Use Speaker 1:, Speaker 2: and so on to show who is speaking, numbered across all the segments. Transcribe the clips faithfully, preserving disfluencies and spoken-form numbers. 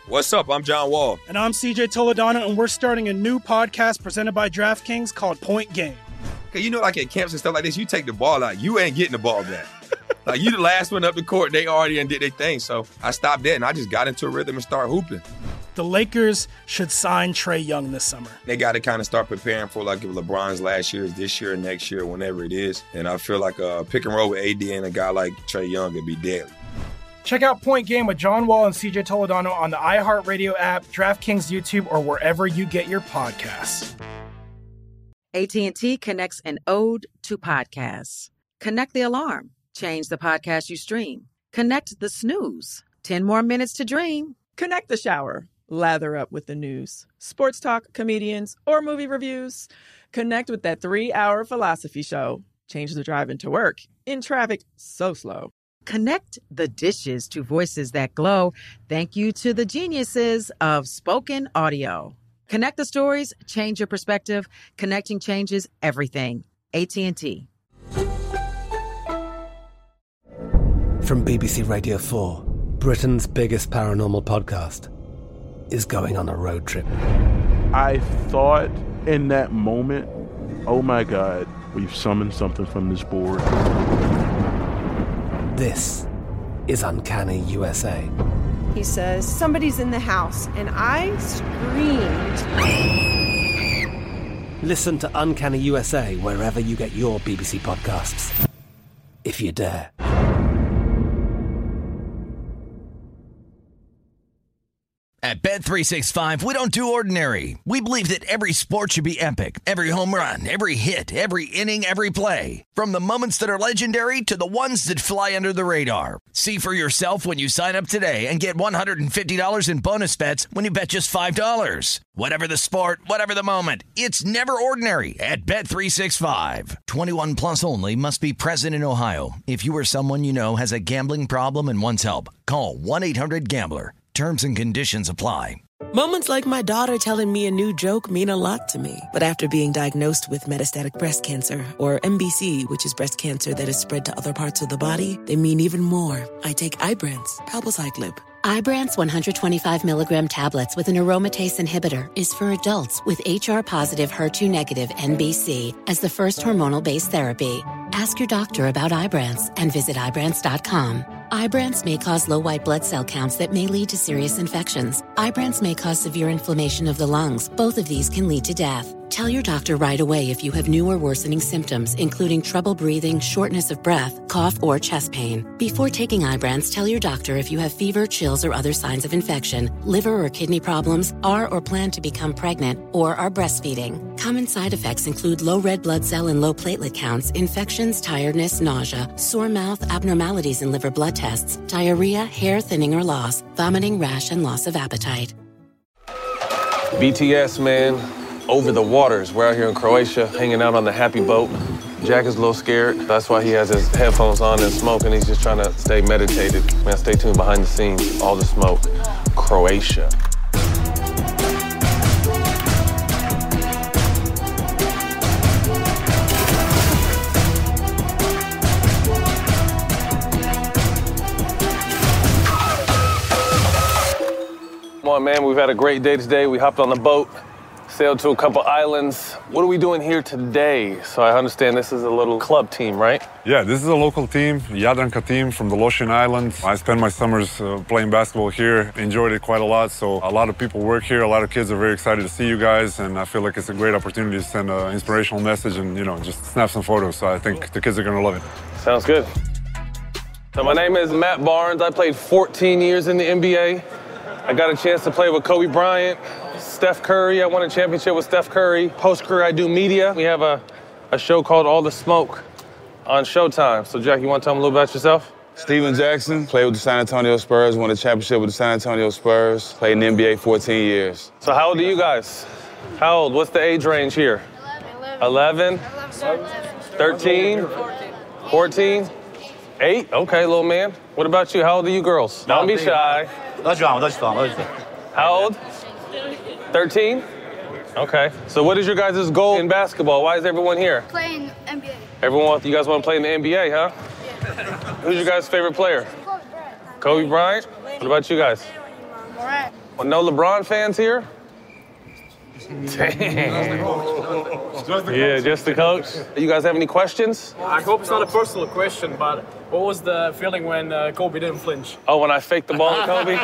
Speaker 1: What's up? I'm John Wall.
Speaker 2: And I'm C J Toledano, and we're starting a new podcast presented by DraftKings called Point Game.
Speaker 1: Okay, you know, like at camps and stuff like this, you take the ball out, you ain't getting the ball back. Like, you the last one up the court, they already did their thing. So I stopped that, and I just got into a rhythm and started hooping.
Speaker 2: The Lakers should sign Trae Young this summer.
Speaker 1: They got to kind of start preparing for, like, if LeBron's last year is this year, next year, whenever it is. And I feel like a pick and roll with A D and a guy like Trae Young would be deadly.
Speaker 2: Check out Point Game with John Wall and C J Toledano on the iHeartRadio app, DraftKings YouTube, or wherever you get your podcasts.
Speaker 3: A T and T connects an ode to podcasts. Connect the alarm. Change the podcast you stream. Connect the snooze. ten more minutes to dream.
Speaker 4: Connect the shower. Lather up with the news. Sports talk, comedians, or movie reviews. Connect with that three-hour philosophy show. Change the drive into work. In traffic so slow.
Speaker 3: Connect the dishes to voices that glow. Thank you to the geniuses of spoken audio. Connect the stories, change your perspective. Connecting changes everything. A T and T.
Speaker 5: From B B C Radio four, Britain's biggest paranormal podcast is going on a road trip.
Speaker 6: I thought in that moment, oh my God, we've summoned something from this board.
Speaker 5: This is Uncanny U S A.
Speaker 7: He says, somebody's in the house, and I screamed.
Speaker 5: Listen to Uncanny U S A wherever you get your B B C podcasts, if you dare.
Speaker 8: At Bet three sixty-five, we don't do ordinary. We believe that every sport should be epic. Every home run, every hit, every inning, every play. From the moments that are legendary to the ones that fly under the radar. See for yourself when you sign up today and get one hundred fifty dollars in bonus bets when you bet just five dollars. Whatever the sport, whatever the moment, it's never ordinary at Bet three sixty-five. twenty-one plus only. Must be present in Ohio. If you or someone you know has a gambling problem and wants help, call one eight hundred gambler. Terms and conditions apply.
Speaker 9: Moments like my daughter telling me a new joke mean a lot to me. But after being diagnosed with metastatic breast cancer, or M B C, which is breast cancer that is spread to other parts of the body, they mean even more. I take Ibrance, palbociclib.
Speaker 10: Ibrance one hundred twenty-five milligram tablets with an aromatase inhibitor is for adults with H R-positive, H E R two negative M B C as the first hormonal-based therapy. Ask your doctor about Ibrance and visit Ibrance dot com. Ibrance may cause low white blood cell counts that may lead to serious infections. Ibrance may cause severe inflammation of the lungs. Both of these can lead to death. Tell your doctor right away if you have new or worsening symptoms, including trouble breathing, shortness of breath, cough, or chest pain. Before taking Ibrance, tell your doctor if you have fever, chills, or other signs of infection, liver or kidney problems, are or plan to become pregnant, or are breastfeeding. Common side effects include low red blood cell and low platelet counts, infections, tiredness, nausea, sore mouth, abnormalities in liver blood tests, diarrhea, hair thinning or loss, vomiting, rash, and loss of appetite.
Speaker 11: B T S, man. Over the waters. We're out here in Croatia, hanging out on the happy boat. Jack is a little scared. That's why he has his headphones on and smoking. He's just trying to stay meditated. Man, stay tuned behind the scenes. All the smoke. Croatia. Come on, man. We've had a great day today. We hopped on the boat. Sailed to a couple islands. What are we doing here today? So I understand this is a little club team, right?
Speaker 12: Yeah, this is a local team, Jadranka team from the Lošinj Islands. I spend my summers uh, playing basketball here, enjoyed it quite a lot. So a lot of people work here, a lot of kids are very excited to see you guys, and I feel like it's a great opportunity to send an inspirational message and, you know, just snap some photos. So I think the kids are gonna love it.
Speaker 11: Sounds good. So my name is Matt Barnes. I played fourteen years in the N B A. I got a chance to play with Kobe Bryant, Steph Curry. I won a championship with Steph Curry. Post-career, I do media. We have a, a show called All the Smoke on Showtime. So, Jack, you want to tell them a little about yourself?
Speaker 13: Steven Jackson, played with the San Antonio Spurs, won a championship with the San Antonio Spurs, played in the N B A fourteen years.
Speaker 11: So how old are you guys? How old? What's the age range here? eleven. thirteen? fourteen? eight? Okay, little man. What about you? How old are you girls? Don't be shy. How old? thirteen? Okay. So what is your guys' goal in basketball? Why is everyone here?
Speaker 14: Playing N B A.
Speaker 11: Everyone, you guys want to play in the N B A, huh?
Speaker 14: Yeah.
Speaker 11: Who's your guys' favorite player?
Speaker 14: Kobe Bryant.
Speaker 11: Kobe Bryant? What about you guys?
Speaker 14: Morant.
Speaker 11: Well, no LeBron fans here? Damn. Yeah, just the coach. You guys have any questions?
Speaker 14: I hope it's not a personal question, but what was the feeling when uh, Kobe didn't flinch?
Speaker 11: Oh, when I faked the ball to Kobe?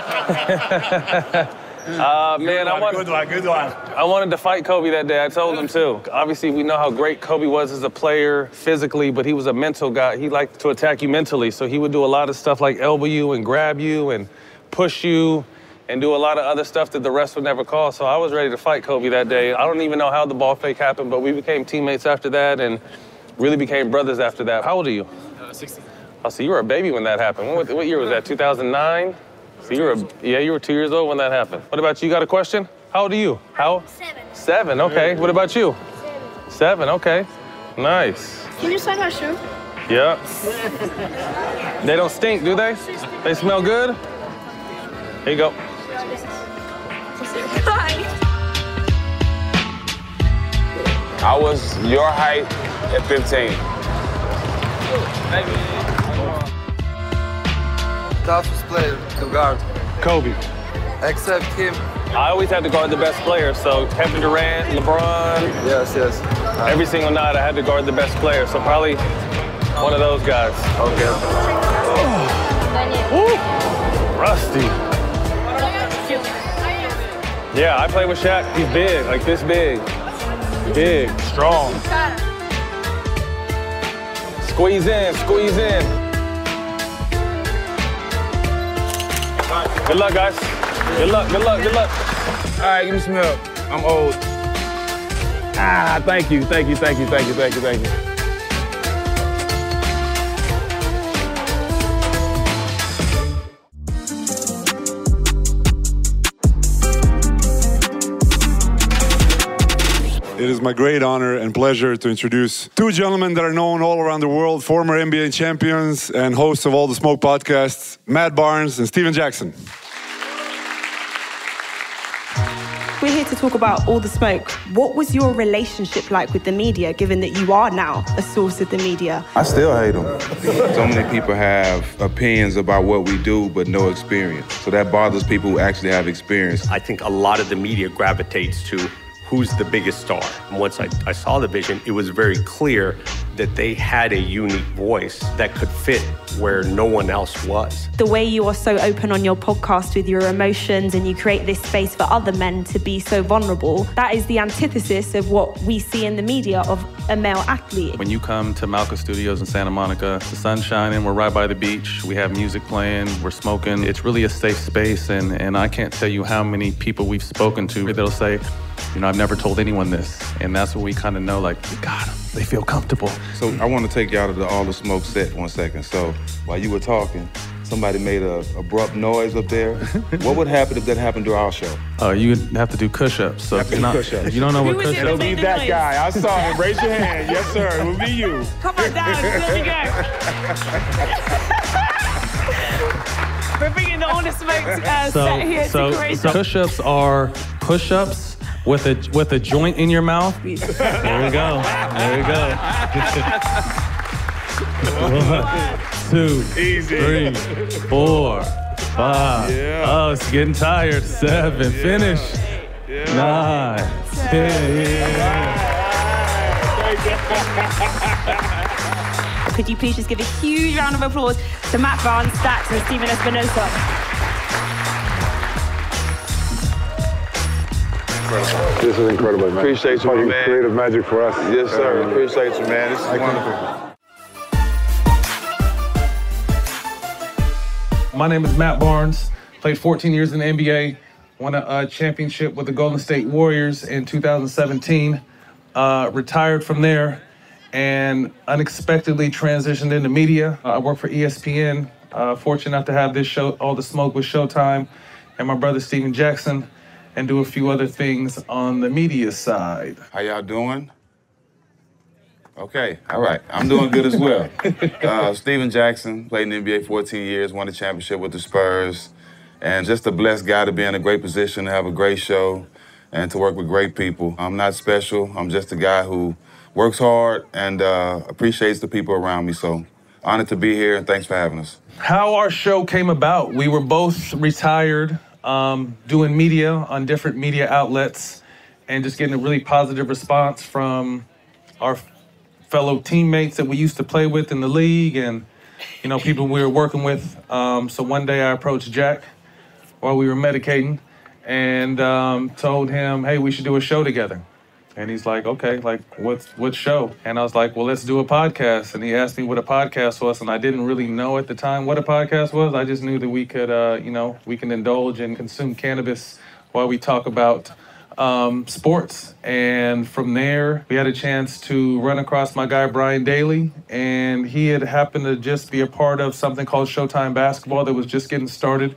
Speaker 11: uh, man, I wanted,
Speaker 14: good one, good one.
Speaker 11: I wanted to fight Kobe that day. I told him too. Obviously, we know how great Kobe was as a player physically, but he was a mental guy. He liked to attack you mentally, so he would do a lot of stuff like elbow you and grab you and push you and do a lot of other stuff that the rest would never call. So I was ready to fight Kobe that day. I don't even know how the ball fake happened, but we became teammates after that and really became brothers after that. How old are you?
Speaker 14: Uh, sixteen.
Speaker 11: Oh, so you were a baby when that happened. What, what year was that, two thousand nine? So you were, a, yeah, you were two years old when that happened. What about you? You got a question? How old are you? How?
Speaker 15: Seven.
Speaker 11: Seven, okay. What about you?
Speaker 15: Seven.
Speaker 11: Seven, okay. Nice.
Speaker 15: Can you sign my shoe?
Speaker 11: Yeah. They don't stink, do they? They smell good? Here you go.
Speaker 13: I was your height at fifteen.
Speaker 16: Toughest player to guard.
Speaker 11: Kobe.
Speaker 16: Except him.
Speaker 11: I always had to guard the best players, so Kevin Durant, LeBron.
Speaker 16: Yes, yes.
Speaker 11: Every single night I had to guard the best player, so probably one of those guys.
Speaker 16: Okay.
Speaker 11: Oh. Woo. Rusty. Yeah, I play with Shaq. He's big, like this big. Big, strong. Squeeze in, squeeze in. Good luck, guys. Good luck, good luck, good luck.
Speaker 13: All right, give me some help. I'm old. Ah, thank you, thank you, thank you, thank you, thank you, thank you.
Speaker 12: It is my great honor and pleasure to introduce two gentlemen that are known all around the world, former N B A champions and hosts of All the Smoke podcasts, Matt Barnes and Stephen Jackson.
Speaker 7: We're here to talk about All the Smoke. What was your relationship like with the media, given that you are now a source of the media?
Speaker 13: I still hate them. So many people have opinions about what we do, but no experience. So that bothers people who actually have experience.
Speaker 17: I think a lot of the media gravitates to who's the biggest star. And once I, I saw the vision, it was very clear that they had a unique voice that could fit where no one else was.
Speaker 7: The way you are so open on your podcast with your emotions and you create this space for other men to be so vulnerable, that is the antithesis of what we see in the media of a male athlete.
Speaker 18: When you come to Malca Studios in Santa Monica, the sun's shining, we're right by the beach, we have music playing, we're smoking. It's really a safe space, and, and I can't tell you how many people we've spoken to that'll say, you know, I've never told anyone this. And that's what we kind of know, like, God, they feel comfortable.
Speaker 13: So I want to take you out of the All the Smoke set one second. So while you were talking, somebody made a abrupt noise up there. What would happen if that happened to our show?
Speaker 18: Uh, you would have to do push-ups. So
Speaker 13: Have to
Speaker 18: if
Speaker 13: do
Speaker 18: not,
Speaker 13: push-ups.
Speaker 18: if you don't know what push-ups
Speaker 13: It'll be that guy. I saw him. Raise your hand. Yes, sir. It will be you.
Speaker 7: Come on down, let me go. We're bringing the All the Smoke uh,
Speaker 18: So,
Speaker 7: set here
Speaker 18: so,
Speaker 7: to create
Speaker 18: so push-ups are push-ups with a with a joint in your mouth. There we go. There we go. One, two,
Speaker 13: Easy.
Speaker 18: three, four, five.
Speaker 13: Yeah.
Speaker 18: Oh, it's getting tired. Seven. Finish.
Speaker 13: Yeah.
Speaker 18: Nine. Ten.
Speaker 7: Could you please just give a huge round of applause to Matt Barnes, Stacks, and Stephen Espinosa?
Speaker 12: This is incredible, man.
Speaker 13: Appreciate you,
Speaker 12: Fucking
Speaker 13: man.
Speaker 12: creative magic for us.
Speaker 13: Yes, sir.
Speaker 12: Uh,
Speaker 13: Appreciate you, man. This is wonderful.
Speaker 18: My name is Matt Barnes. Played fourteen years in the N B A. Won a uh, championship with the Golden State Warriors in two thousand seventeen. Uh, retired from there and unexpectedly transitioned into media. Uh, I work for E S P N. Uh, fortunate enough to have this show, All the Smoke with Showtime, and my brother Stephen Jackson, and do a few other things on the media side.
Speaker 13: How y'all doing? Okay, all right. I'm doing good as well. Uh, Stephen Jackson, played in the N B A fourteen years, won the championship with the Spurs, and just a blessed guy to be in a great position, to have a great show, and to work with great people. I'm not special. I'm just a guy who works hard and uh, appreciates the people around me. So honored to be here, and thanks for having us.
Speaker 18: How our show came about, we were both retired um, doing media on different media outlets and just getting a really positive response from our fellow teammates that we used to play with in the league and, you know, people we were working with. Um, so one day I approached Jack while we were medicating and um, told him, hey, we should do a show together. And he's like, okay, like, what's what show? And I was like, well, let's do a podcast. And he asked me what a podcast was, and I didn't really know at the time what a podcast was. I just knew that we could, uh, you know, we can indulge and consume cannabis while we talk about um, sports. And from there, we had a chance to run across my guy, Brian Daly, and he had happened to just be a part of something called Showtime Basketball that was just getting started.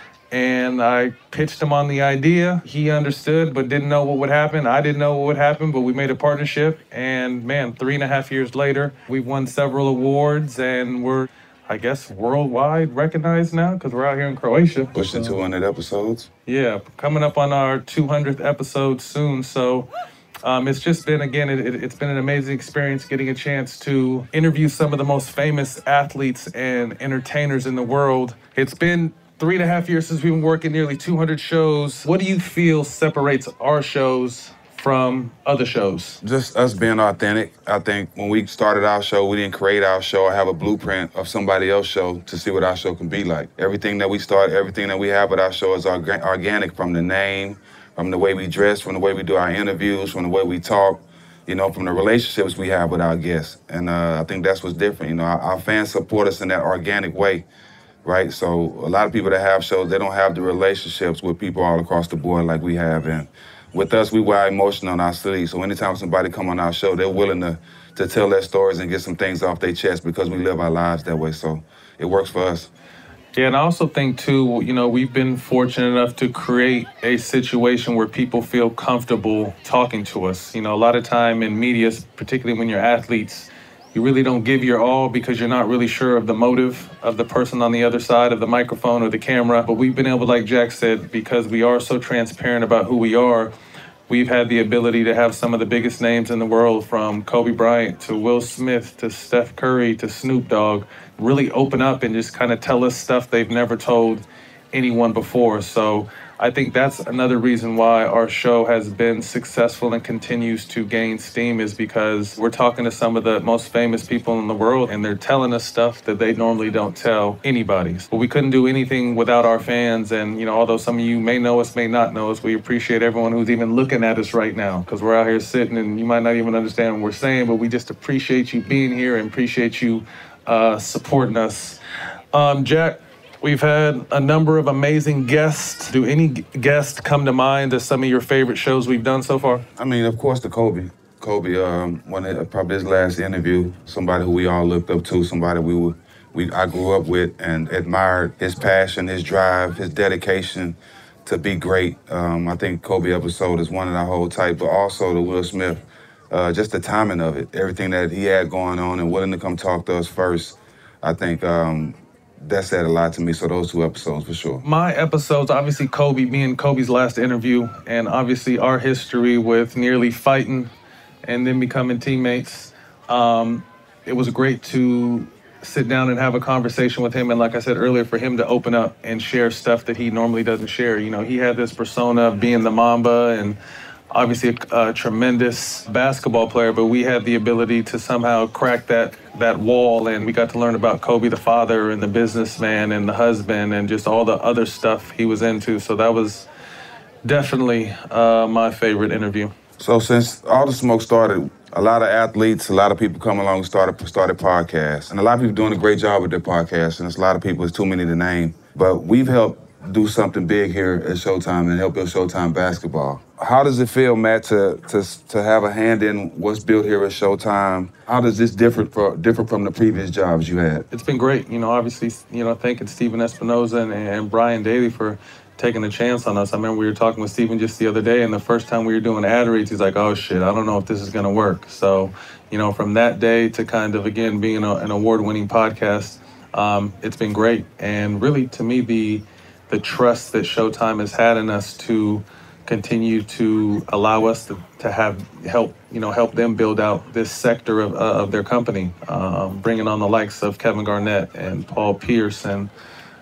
Speaker 18: And I pitched him on the idea. He understood, but didn't know what would happen. I didn't know what would happen, but we made a partnership. And man, three and a half years later, we've won several awards and we're, I guess, worldwide recognized now because we're out here in Croatia.
Speaker 13: Pushing two hundred episodes.
Speaker 18: Yeah, coming up on our two hundredth episode soon. So um, it's just been, again, it, it, it's been an amazing experience getting a chance to interview some of the most famous athletes and entertainers in the world. It's been Three and a half years since we've been working nearly two hundred shows. What do you feel separates our shows from other shows?
Speaker 13: Just us being authentic. I think when we started our show, we didn't create our show or have a blueprint of somebody else's show to see what our show can be like. Everything that we start, everything that we have with our show is orga- organic from the name, from the way we dress, from the way we do our interviews, from the way we talk, you know, from the relationships we have with our guests. And uh, I think that's what's different. You know, our, our fans support us in that organic way. Right, so a lot of people that have shows, they don't have the relationships with people all across the board like we have. And with us, we wear emotion on our sleeves. So anytime somebody come on our show, they're willing to, to tell their stories and get some things off their chest because we live our lives that way. So it works for us.
Speaker 18: Yeah, and I also think, too, you know, we've been fortunate enough to create a situation where people feel comfortable talking to us. You know, a lot of time in media, particularly when you're athletes, you really don't give your all because you're not really sure of the motive of the person on the other side of the microphone or the camera. But we've been able, like Jack said, because we are so transparent about who we are, we've had the ability to have some of the biggest names in the world, from Kobe Bryant to Will Smith to Steph Curry to Snoop Dogg, really open up and just kind of tell us stuff they've never told anyone before. So I think that's another reason why our show has been successful and continues to gain steam, is because we're talking to some of the most famous people in the world and they're telling us stuff that they normally don't tell anybody. But we couldn't do anything without our fans. And, you know, although some of you may know us, may not know us, we appreciate everyone who's even looking at us right now, because we're out here sitting and you might not even understand what we're saying, but we just appreciate you being here and appreciate you uh, supporting us. Um, Jack, we've had a number of amazing guests. Do any guests come to mind as some of your favorite shows we've done so far?
Speaker 13: I mean, of course, the Kobe. Kobe, um, one of, probably his last interview, somebody who we all looked up to, somebody we were, we I grew up with and admired his passion, his drive, his dedication to be great. Um, I think Kobe episode is one of the whole type, but also the Will Smith, uh, just the timing of it, everything that he had going on and willing to come talk to us first. I think um, that said a lot to me, so those two episodes for sure.
Speaker 18: My episodes, obviously Kobe, me and Kobe's last interview, and obviously our history with nearly fighting and then becoming teammates. Um, it was great to sit down and have a conversation with him, and like I said earlier, for him to open up and share stuff that he normally doesn't share. You know, he had this persona of being the Mamba and obviously a, a tremendous basketball player, but we had the ability to somehow crack that that wall, and we got to learn about Kobe the father and the businessman and the husband and just all the other stuff he was into. So that was definitely uh, my favorite interview.
Speaker 13: So since All the Smoke started, a lot of athletes, a lot of people come along and started, started podcasts, and a lot of people doing a great job with their podcasts, and there's a lot of people, it's too many to name, but we've helped do something big here at Showtime and help build Showtime basketball. How does it feel, Matt, to to to have a hand in what's built here at Showtime? How does this differ from differ from the previous jobs you had?
Speaker 18: It's been great. You know, obviously, you know, thanking Steven Espinoza and, and Brian Daly for taking a chance on us. I remember we were talking with Steven just the other day, and the first time we were doing ad reads, he's like, "Oh shit, I don't know if this is gonna work." So, you know, from that day to kind of again being a, an award-winning podcast, um, it's been great. And really, to me, the the trust that Showtime has had in us to continue to allow us to, to have help, you know, help them build out this sector of, uh, of their company, um, bringing on the likes of Kevin Garnett and Paul Pierce and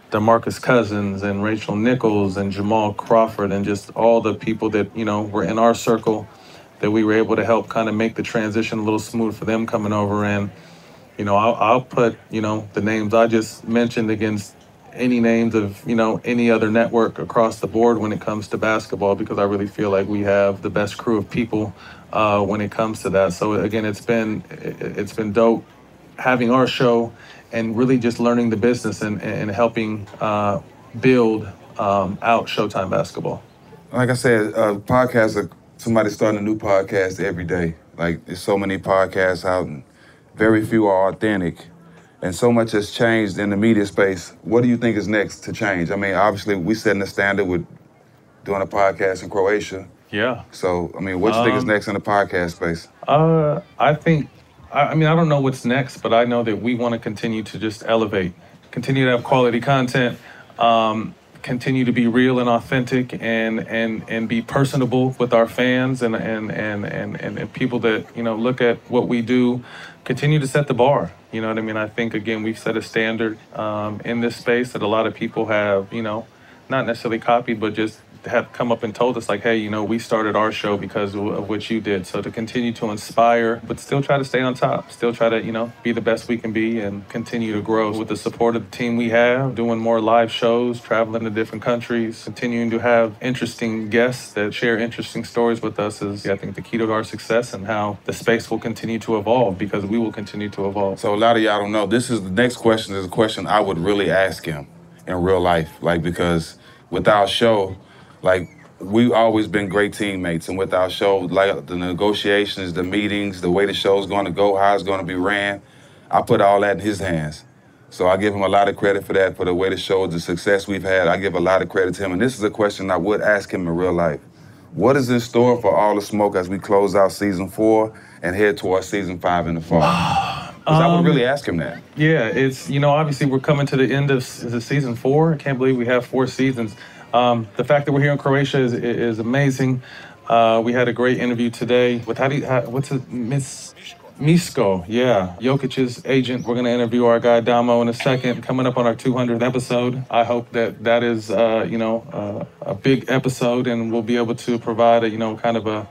Speaker 18: DeMarcus Cousins and Rachel Nichols and Jamal Crawford and just all the people that, you know, were in our circle that we were able to help kind of make the transition a little smooth for them coming over. And, you know, I'll, I'll put, you know, the names I just mentioned against any names of, you know, any other network across the board when it comes to basketball, because I really feel like we have the best crew of people uh, when it comes to that. So again, it's been, it's been dope having our show and really just learning the business and, and helping uh, build um, out Showtime Basketball.
Speaker 13: Like I said, uh, podcasts are, somebody starting a new podcast every day. Like, there's so many podcasts out and very few are authentic. And so much has changed in the media space. What do you think is next to change? I mean, obviously, we setting the standard with doing a podcast in Croatia.
Speaker 18: Yeah.
Speaker 13: So, I mean, what do you um, think is next in the podcast space?
Speaker 18: Uh, I think, I, I mean, I don't know what's next, but I know that we want to continue to just elevate, continue to have quality content, um, continue to be real and authentic and and and be personable with our fans and and and and, and, and people that, you know, look at what we do, continue to set the bar. You know what I mean? I think, again, we've set a standard um, in this space that a lot of people have, you know, not necessarily copied, but just have come up and told us, like, hey, you know, we started our show because of what you did. So to continue to inspire, but still try to stay on top, still try to, you know, be the best we can be and continue to grow with the support of the team we have, doing more live shows, traveling to different countries, continuing to have interesting guests that share interesting stories with us is, I think, the key to our success and how the space will continue to evolve, because we will continue to evolve.
Speaker 13: So a lot of y'all don't know, this is the next question is a question I would really ask him in real life, like, because with our show, like, we've always been great teammates, and with our show, like the negotiations, the meetings, the way the show's going to go, how it's going to be ran, I put all that in his hands. So I give him a lot of credit for that, for the way the show, the success we've had. I give a lot of credit to him, and this is a question I would ask him in real life. What is in store for All the Smoke as we close out season four and head towards season five in the fall? Because um, I would really ask him that.
Speaker 18: Yeah, it's, you know, obviously we're coming to the end of is it season four. I can't believe we have four seasons. Um, the fact that we're here in Croatia is is amazing. Uh, we had a great interview today with, how do you, how, what's it, Miss Misko, yeah, Jokic's agent. We're going to interview our guy Damo in a second, coming up on our two hundredth episode. I hope that that is, uh, you know, uh, a big episode, and we'll be able to provide a, you know, kind of a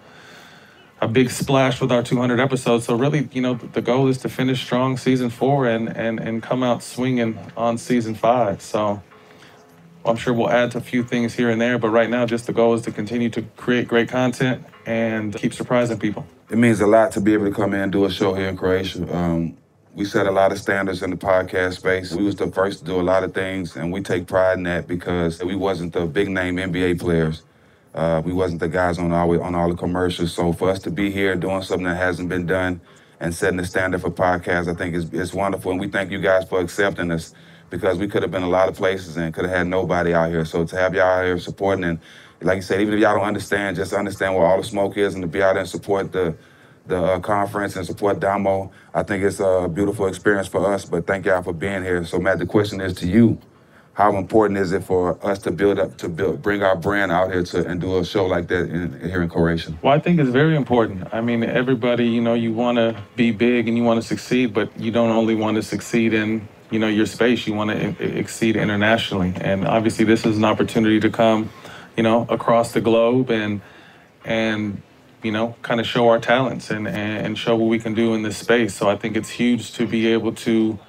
Speaker 18: a big splash with our two hundred episodes. So really, you know, the goal is to finish strong season four and, and, and come out swinging on season five. So I'm sure we'll add a few things here and there, but right now just the goal is to continue to create great content and keep surprising people.
Speaker 13: It means a lot to be able to come in and do a show here in Croatia. Um, we set a lot of standards in the podcast space. We was the first to do a lot of things, and we take pride in that because we wasn't the big name N B A players. Uh, we wasn't the guys on all, on all the commercials. So for us to be here doing something that hasn't been done and setting the standard for podcasts, I think is is wonderful. And we thank you guys for accepting us, because we could have been a lot of places and could have had nobody out here. So to have y'all out here supporting, and like you said, even if y'all don't understand, just understand what All the Smoke is, and to be out there and support the the uh, conference and support Damo, I think it's a beautiful experience for us. But thank y'all for being here. So Matt, the question is to you: how important is it for us to build up, to build, bring our brand out here to and do a show like that in, here in Croatia?
Speaker 18: Well, I think it's very important. I mean, everybody, you know, you want to be big and you want to succeed, but you don't only want to succeed in, you know, your space. You want to exceed internationally. And obviously this is an opportunity to come, you know, across the globe and, and you know, kind of show our talents and, and show what we can do in this space. So I think it's huge to be able to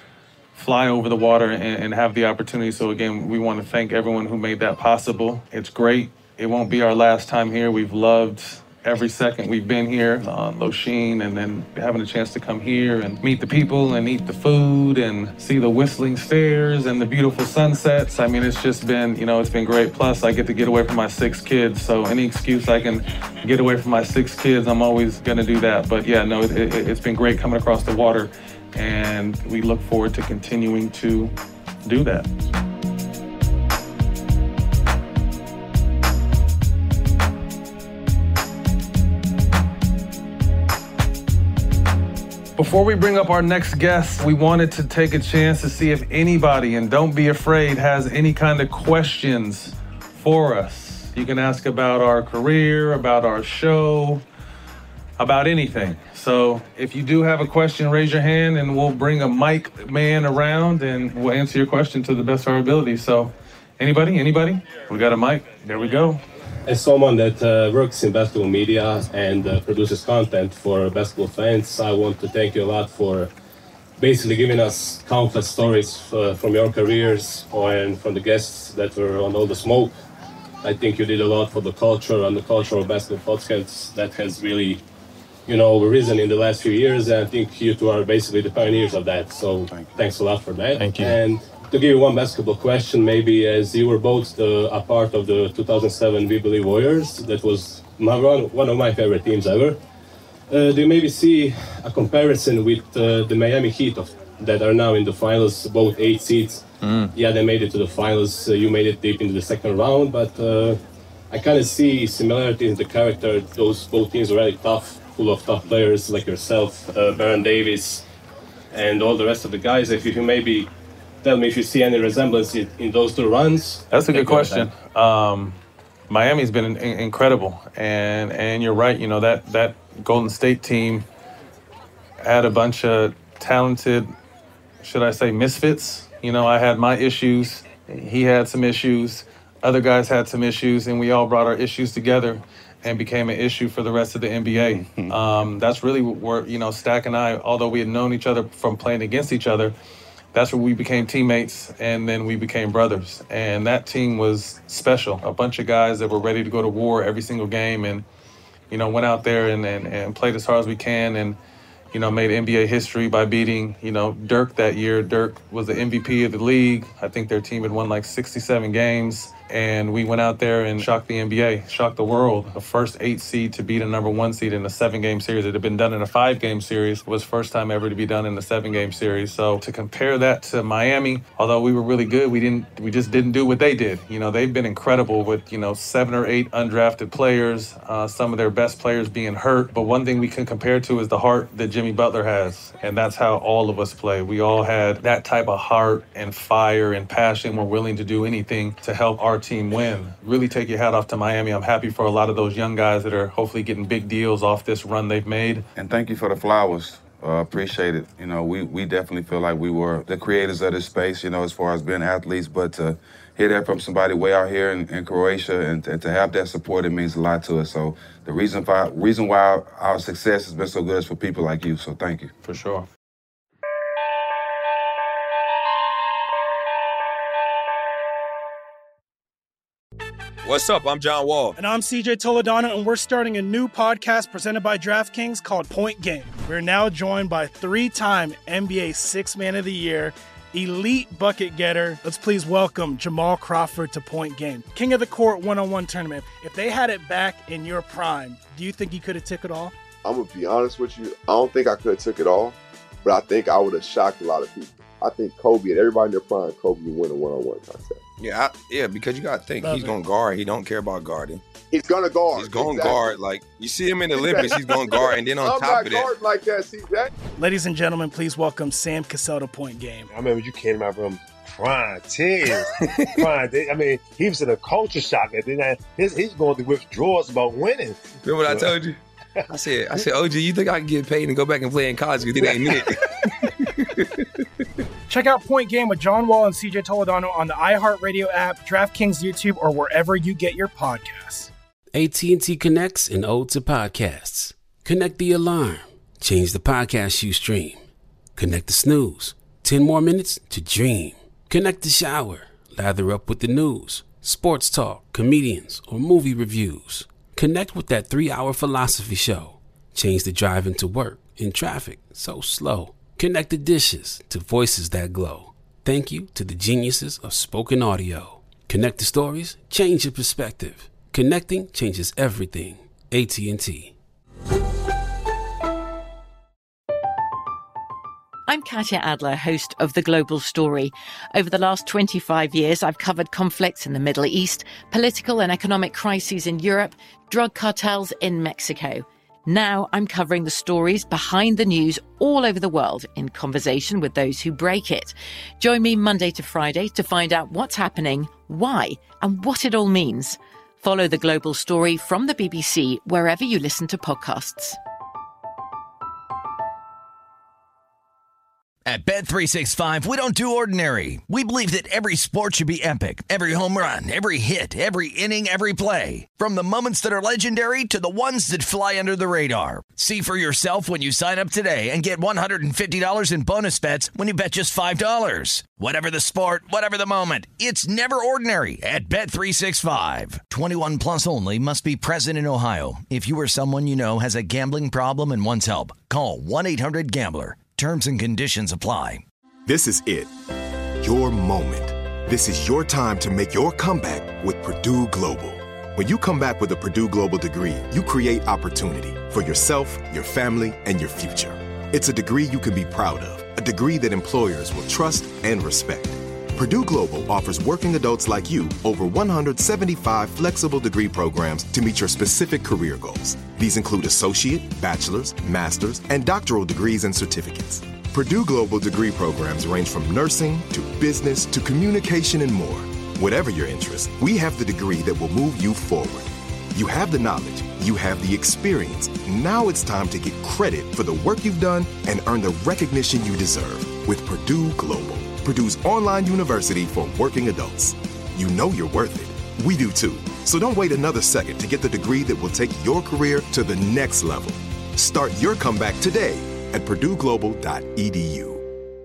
Speaker 18: fly over the water and, and have the opportunity. So again, we want to thank everyone who made that possible. It's great. It won't be our last time here. We've loved every second we've been here on Lošinj, and then having a chance to come here and meet the people and eat the food and see the whistling stairs and the beautiful sunsets. I mean, it's just been, you know, it's been great. Plus, I get to get away from my six kids. So any excuse I can get away from my six kids, I'm always going to do that. But yeah, no, it, it, it's been great coming across the water, and we look forward to continuing to do that. Before we bring up our next guest, we wanted to take a chance to see if anybody, and don't be afraid, has any kind of questions for us. You can ask about our career, about our show, about anything. So if you do have a question, raise your hand and we'll bring a mic man around and we'll answer your question to the best of our ability. So anybody, anybody? We got a mic. There we go.
Speaker 15: As someone that uh, works in basketball media and uh, produces content for basketball fans, I want to thank you a lot for basically giving us countless stories uh, from your careers and from the guests that were on All the Smoke. I think you did a lot for the culture and the culture of basketball podcasts that has really, you know, risen in the last few years. And I think you two are basically the pioneers of that. So thanks a lot for that.
Speaker 18: Thank you.
Speaker 15: And to give you one basketball question, maybe as you were both the, a part of the two thousand seven We Believe Warriors, that was my, one of my favorite teams ever. Uh, do you maybe see a comparison with uh, the Miami Heat of, that are now in the finals, both eight seeds? Mm. Yeah, they made it to the finals. Uh, you made it deep into the second round, but uh, I kind of see similarities in the character. Those both teams are really tough, full of tough players like yourself, uh, Baron Davis, and all the rest of the guys. If you maybe tell me if you see any resemblance in, in those two runs.
Speaker 18: That's a good question. Um, Miami's been in, in, incredible, and and you're right. You know that that Golden State team had a bunch of talented, should I say, misfits. You know, I had my issues. He had some issues. Other guys had some issues, and we all brought our issues together and became an issue for the rest of the N B A. um, that's really where, you know, Stack and I, although we had known each other from playing against each other, that's where we became teammates, and then we became brothers. And that team was special. A bunch of guys that were ready to go to war every single game and, you know, went out there and, and, and played as hard as we can and, you know, made N B A history by beating, you know, Dirk that year. Dirk was the M V P of the league. I think their team had won like sixty-seven games. And we went out there and shocked the N B A, shocked the world. The first eight seed to beat a number one seed in a seven-game series. It had been done in a five-game series. It was first time ever to be done in a seven-game series. So to compare that to Miami, although we were really good, we didn't. We just didn't do what they did. You know, they've been incredible with, you know, seven or eight undrafted players, uh, some of their best players being hurt. But one thing we can compare to is the heart that Jimmy Butler has. And that's how all of us play. We all had that type of heart and fire and passion. We're willing to do anything to help our team win. Really take your hat off to Miami. I'm happy for a lot of those young guys that are hopefully getting big deals off this run they've made.
Speaker 13: And thank you for the flowers. Uh, appreciate it. You know, we, we definitely feel like we were the creators of this space, you know, as far as being athletes. But to hear that from somebody way out here in, in Croatia and, and to have that support, it means a lot to us. So the reason, why, reason why our success has been so good is for people like you. So thank you.
Speaker 18: For sure.
Speaker 1: What's up? I'm John Wall.
Speaker 2: And I'm C J Toledano, and we're starting a new podcast presented by DraftKings called Point Game. We're now joined by three-time N B A Sixth Man of the Year, elite bucket getter. Let's please welcome Jamal Crawford to Point Game. King of the Court one-on-one tournament. If they had it back in your prime, do you think you could have took it all?
Speaker 19: I'm going to be honest with you. I don't think I could have took it all, but I think I would have shocked a lot of people. I think Kobe and everybody in their prime, Kobe would win a one-on-one contest.
Speaker 1: Yeah, I, yeah, because you got to think, Love he's going to guard. He don't care about guarding.
Speaker 19: He's going to guard.
Speaker 1: He's going to
Speaker 19: exactly.
Speaker 1: guard. Like, you see him in the Olympics, he's going to guard. And then on
Speaker 19: I'm
Speaker 1: top of that.
Speaker 19: I'm not guarding like that, C J.
Speaker 2: Ladies and gentlemen, please welcome Sam Cassell to Point Game.
Speaker 20: I remember you came out from prime ten. prime, I mean, he was in a culture shock. And then his, he's going through withdrawals about winning.
Speaker 1: Remember what I told you? I said, I said, O G, you think I can get paid and go back and play in college because it ain't it?
Speaker 2: Check out Point Game with John Wall and C J Toledano on the iHeartRadio app, DraftKings YouTube, or wherever you get your podcasts.
Speaker 21: A T and T connects an ode to podcasts. Connect the alarm. Change the podcast you stream. Connect the snooze. Ten more minutes to dream. Connect the shower. Lather up with the news, sports talk, comedians, or movie reviews. Connect with that three-hour philosophy show. Change the drive into work in traffic so slow. Connect the dishes to voices that glow. Thank you to the geniuses of spoken audio. Connect the stories, change your perspective. Connecting changes everything. A T and T.
Speaker 22: I'm Katya Adler, host of The Global Story. Over the last twenty-five years, I've covered conflicts in the Middle East, political and economic crises in Europe, drug cartels in Mexico. Now I'm covering the stories behind the news all over the world in conversation with those who break it. Join me Monday to Friday to find out what's happening, why, and what it all means. Follow The Global Story from the B B C wherever you listen to podcasts.
Speaker 8: At Bet three sixty-five, we don't do ordinary. We believe that every sport should be epic. Every home run, every hit, every inning, every play. From the moments that are legendary to the ones that fly under the radar. See for yourself when you sign up today and get one hundred fifty dollars in bonus bets when you bet just five dollars. Whatever the sport, whatever the moment, it's never ordinary at Bet three sixty-five. twenty-one plus only. Must be present in Ohio. If you or someone you know has a gambling problem and wants help, call one eight hundred gambler. Terms and conditions apply.
Speaker 3: This is it. Your moment. This is your time to make your comeback with Purdue Global. When you come back with a Purdue Global degree, you create opportunity for yourself, your family, and your future. It's a degree you can be proud of, a degree that employers will trust and respect. Purdue Global offers working adults like you over one hundred seventy-five flexible degree programs to meet your specific career goals. These include associate, bachelor's, master's, and doctoral degrees and certificates. Purdue Global degree programs range from nursing to business to communication and more. Whatever your interest, we have the degree that will move you forward. You have the knowledge, you have the experience. Now it's time to get credit for the work you've done and earn the recognition you deserve with Purdue Global, Purdue's online university for working adults. You know you're worth it. We do too. So don't wait another second to get the degree that will take your career to the next level. Start your comeback today at purdue global dot e d u.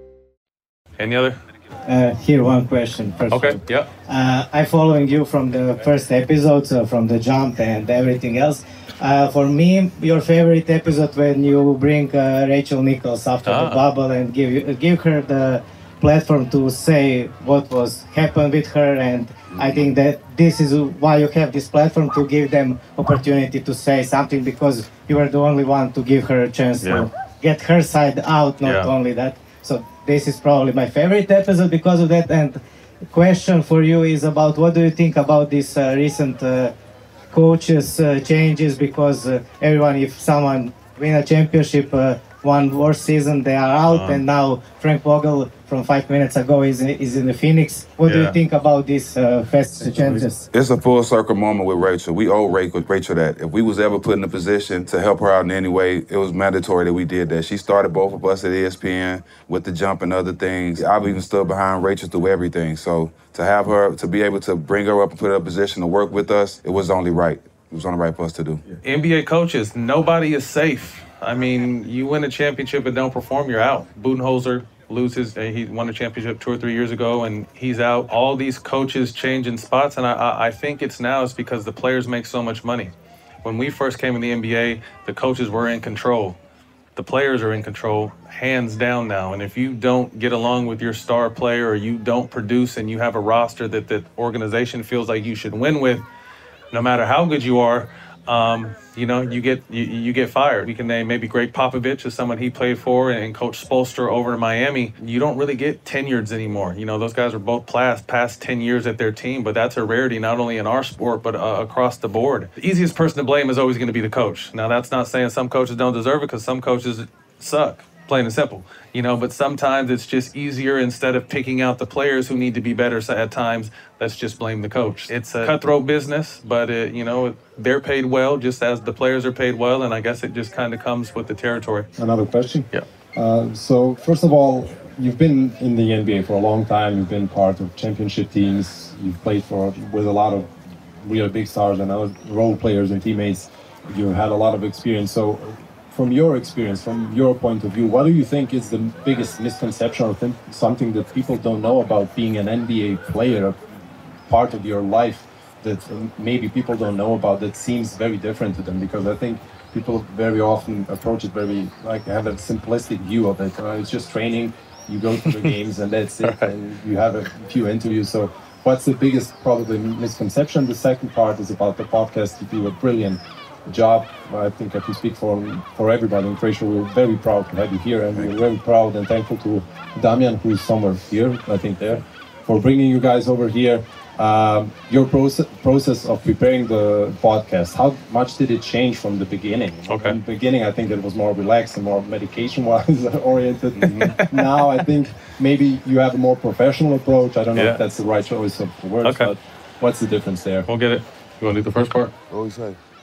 Speaker 11: Any other?
Speaker 4: Uh, here, one question. First
Speaker 11: Okay,
Speaker 4: one.
Speaker 11: yeah.
Speaker 4: Uh, I'm following you from the first episodes, uh, from the jump and everything else. Uh, for me, your favorite episode when you bring uh, Rachel Nichols after
Speaker 11: Ah.
Speaker 4: the bubble and give you- give her the platform to say what was happened with her, and I think that this is why you have this platform, to give them opportunity to say something, because you are the only one to give her a chance
Speaker 11: Yeah.
Speaker 4: to get her side out, not
Speaker 11: Yeah.
Speaker 4: only that. So this is probably my favorite episode because of that. And question for you is about what do you think about this uh, recent uh, coaches uh, changes, because uh, everyone, if someone win a championship, uh, one worst season, they are out,
Speaker 13: Uh-huh.
Speaker 4: and now Frank Vogel from five minutes ago is in, is in the Phoenix. What do
Speaker 13: Yeah.
Speaker 4: you think about these uh, fast changes?
Speaker 13: It's a full circle moment with Rachel. We owe Rachel, Rachel that. If we was ever put in a position to help her out in any way, it was mandatory that we did that. She started both of us at E S P N with the jump and other things. I've even stood behind Rachel through everything. So to have her, to be able to bring her up and put her in a position to work with us, it was only right. It was only right for us to do.
Speaker 18: N B A coaches, nobody is safe. I mean, you win a championship and don't perform, you're out. Budenholzer loses. He won a championship two or three years ago, and he's out. All these coaches changing spots, and I, I I think it's now it's because the players make so much money. When we first came in the N B A, the coaches were in control. The players are in control, hands down now. And if you don't get along with your star player, or you don't produce, and you have a roster that the organization feels like you should win with, no matter how good you are, um, you know, you get you, you get fired. We can name maybe Greg Popovich as someone he played for, and Coach Spoelstra over in Miami. You don't really get tenures anymore. You know, those guys are both past, past ten years at their team, but that's a rarity not only in our sport, but uh, across the board. The easiest person to blame is always going to be the coach. Now, that's not saying some coaches don't deserve it, because some coaches suck, plain and simple. You know, but sometimes it's just easier, instead of picking out the players who need to be better at times, let's just blame the coach. It's a cutthroat business, but it, you know, they're paid well just as the players are paid well, and I guess it just kind of comes with the territory.
Speaker 23: Another question?
Speaker 18: Yeah.
Speaker 23: Uh, so, first of all, you've been in the N B A for a long time. You've been part of championship teams. You've played for with a lot of really big stars and other role players and teammates. You had a lot of experience. So, from your experience, from your point of view, what do you think is the biggest misconception, or th- something that people don't know about being an N B A player, part of your life, that maybe people don't know about, that seems very different to them? Because I think people very often approach it very, like, have a simplistic view of it. Uh, it's just training, you go to the games and that's it, and you have a few interviews. So what's the biggest probably misconception? The second part is about the podcast. You do a brilliant job. I think I can speak for for everybody in Croatia. We're very proud to have you here, and we're very proud and thankful to Damian, who's somewhere here, I think there, for bringing you guys over here. Um, your process process of preparing the podcast, how much did it change from the beginning? Okay. In the beginning, I think it was more relaxed and more medication-wise oriented. Now, I think maybe you have a more professional approach. I don't know
Speaker 18: Yeah.
Speaker 23: if that's the right choice of words,
Speaker 18: Okay.
Speaker 23: but what's the difference there?
Speaker 18: We'll get it. You want to do the first part?
Speaker 19: What we say?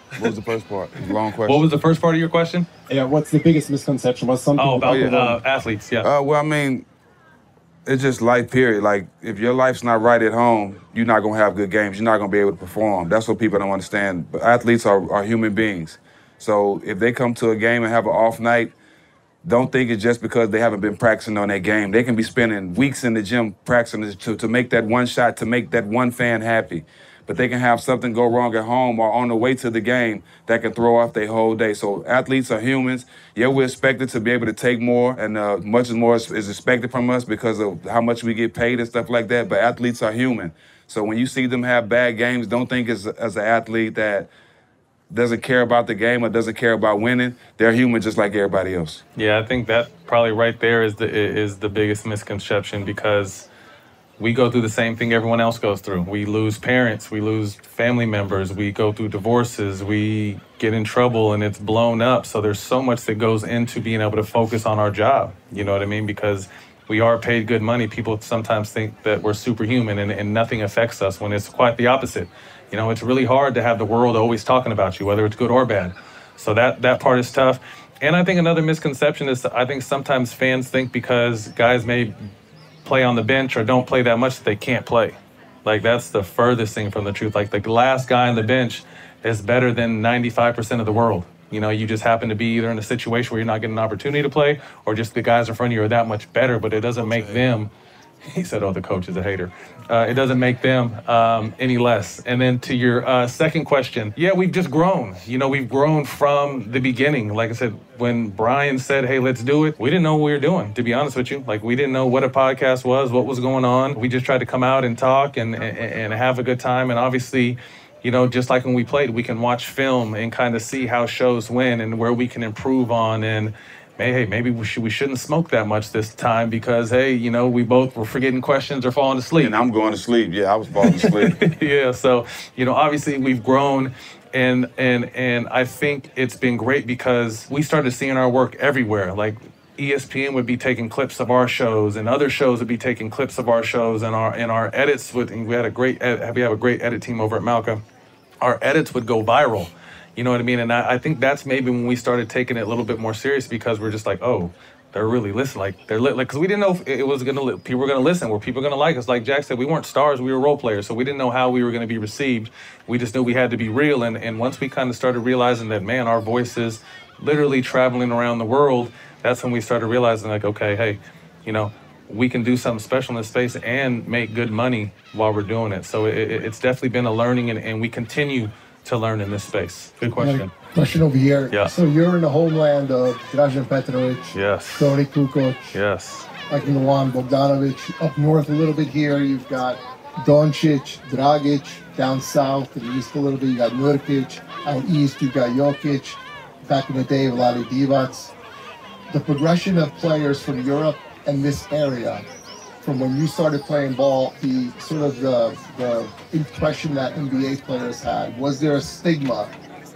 Speaker 13: What was the first part? Long question.
Speaker 11: What was the first part of your question?
Speaker 23: Yeah, what's the biggest misconception? What's something
Speaker 11: Oh, about
Speaker 23: people
Speaker 11: uh,
Speaker 23: don't-
Speaker 11: athletes, yeah.
Speaker 13: Uh, well, I mean, it's just life, period. Like, if your life's not right at home, you're not going to have good games. You're not going to be able to perform. That's what people don't understand. But athletes are, are human beings. So if they come to a game and have an off night, don't think it's just because they haven't been practicing on that game. They can be spending weeks in the gym practicing to, to make that one shot, to make that one fan happy. But they can have something go wrong at home or on the way to the game that can throw off their whole day. So athletes are humans. Yeah, we're expected to be able to take more, and uh, much more is, is expected from us because of how much we get paid and stuff like that. But athletes are human. So when you see them have bad games, don't think as, as an athlete that doesn't care about the game or doesn't care about winning. They're human just like everybody else.
Speaker 11: Yeah, I think that probably right there is the is the biggest misconception, because we go through the same thing everyone else goes through. We lose parents, we lose family members, we go through divorces, we get in trouble and it's blown up. So there's so much that goes into being able to focus on our job. You know what I mean? Because we are paid good money. People sometimes think that we're superhuman and, and nothing affects us, when it's quite the opposite. You know, it's really hard to have the world always talking about you, whether it's good or bad. So that, that part is tough. And I think another misconception is, I think sometimes fans think because guys may play on the bench or don't play that much that they can't play. Like, that's the furthest thing from the truth. Like, the last guy on the bench is better than ninety-five percent of the world. You know, you just happen to be either in a situation where you're not getting an opportunity to play, or just the guys in front of you are that much better, but it doesn't make them, he said, oh, the coach is a hater. Uh, it doesn't make them um, any less. And then to your uh, second question, yeah, we've just grown. You know, we've grown from the beginning. Like I said, when Brian said, hey, let's do it, we didn't know what we were doing, to be honest with you. Like, we didn't know what a podcast was, what was going on. We just tried to come out and talk and, and, and have a good time. And obviously, you know, just like when we played, we can watch film and kind of see how shows win and where we can improve on. And Hey, hey, maybe we, should, we shouldn't smoke that much this time because, hey, you know, we both were forgetting questions or falling asleep.
Speaker 13: And I'm going to sleep. Yeah, I was falling asleep.
Speaker 11: Yeah, so, you know, obviously we've grown, and and and I think it's been great because we started seeing our work everywhere. Like, E S P N would be taking clips of our shows, and other shows would be taking clips of our shows, and our and our edits would. And we had a great ed, we have a great edit team over at Malcolm. Our edits would go viral. You know what I mean? And I, I think that's maybe when we started taking it a little bit more serious, because we're just like, oh, they're really listening. Like, they're li-, like, because we didn't know if it was going to, li- people were going to listen. Were people going to like us? Like Jack said, we weren't stars, we were role players. So we didn't know how we were going to be received. We just knew we had to be real. And, and once we kind of started realizing that, man, our voices literally traveling around the world, that's when we started realizing, like, okay, hey, you know, we can do something special in this space and make good money while we're doing it. So it, it, it's definitely been a learning, and, and we continue to learn in this space. Good question.
Speaker 5: Question over here.
Speaker 11: Yeah.
Speaker 5: So you're in the homeland of Dražen Petrovic,
Speaker 11: yes,
Speaker 5: Toni Kukoc,
Speaker 11: yes,
Speaker 5: like Milan Bogdanovic. Up north a little bit here, you've got Doncic, Dragic. Down south to the east a little bit, you got Nurkic. Out east, you've got Jokic. Back in the day, Vlade Divac. The progression of players from Europe and this area, from when you started playing ball, the sort of the, the impression that N B A players had, was there a stigma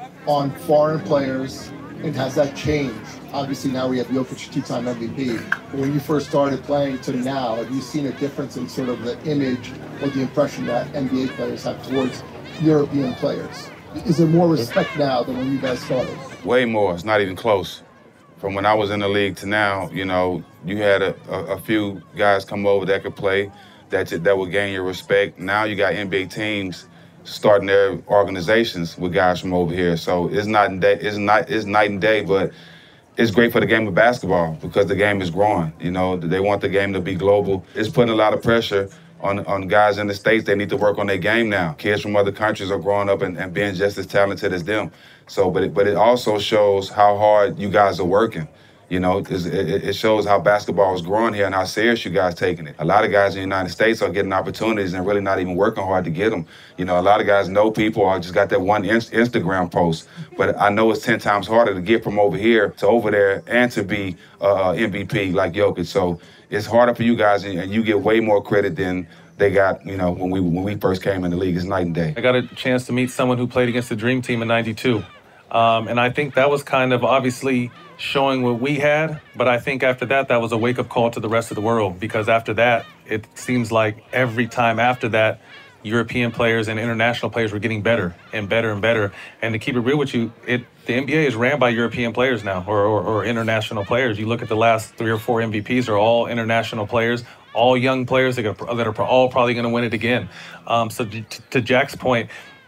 Speaker 5: on foreign players, and has that changed? Obviously now we have Jokic, two-time M V P, but when you first started playing to now, have you seen a difference in sort of the image or the impression that N B A players have towards European players? Is there more respect now than when you guys started?
Speaker 13: Way more. It's not even close. From when I was in the league to now, you know, you had a, a, a few guys come over that could play, that that would gain your respect. Now you got N B A teams starting their organizations with guys from over here. So it's not day, it's not it's night and day, but it's great for the game of basketball because the game is growing. You know, they want the game to be global. It's putting a lot of pressure on, on guys in the States. They need to work on their game now. Kids from other countries are growing up and, and being just as talented as them. So, but it, but it also shows how hard you guys are working. You know, it, it shows how basketball is growing here and how serious you guys taking it. A lot of guys in the United States are getting opportunities and really not even working hard to get them. You know, a lot of guys know people or just got that one inst- Instagram post. But I know it's ten times harder to get from over here to over there and to be uh, M V P like Jokic. So it's harder for you guys, and you get way more credit than they got, you know, when we when we first came in the league. It's night and day.
Speaker 11: I got a chance to meet someone who played against the Dream Team in ninety-two. Um, and I think that was kind of obviously showing what we had. But I think after that, that was a wake-up call to the rest of the world. Because after that, it seems like every time after that,
Speaker 18: European players and international players were getting better and better and better. And to keep it real with you, it the N B A is ran by European players now, or, or, or international players. You look at the last three or four M V Ps are all international players, all young players that are, that are all probably going to win it again. Um, so to, to Jack's point,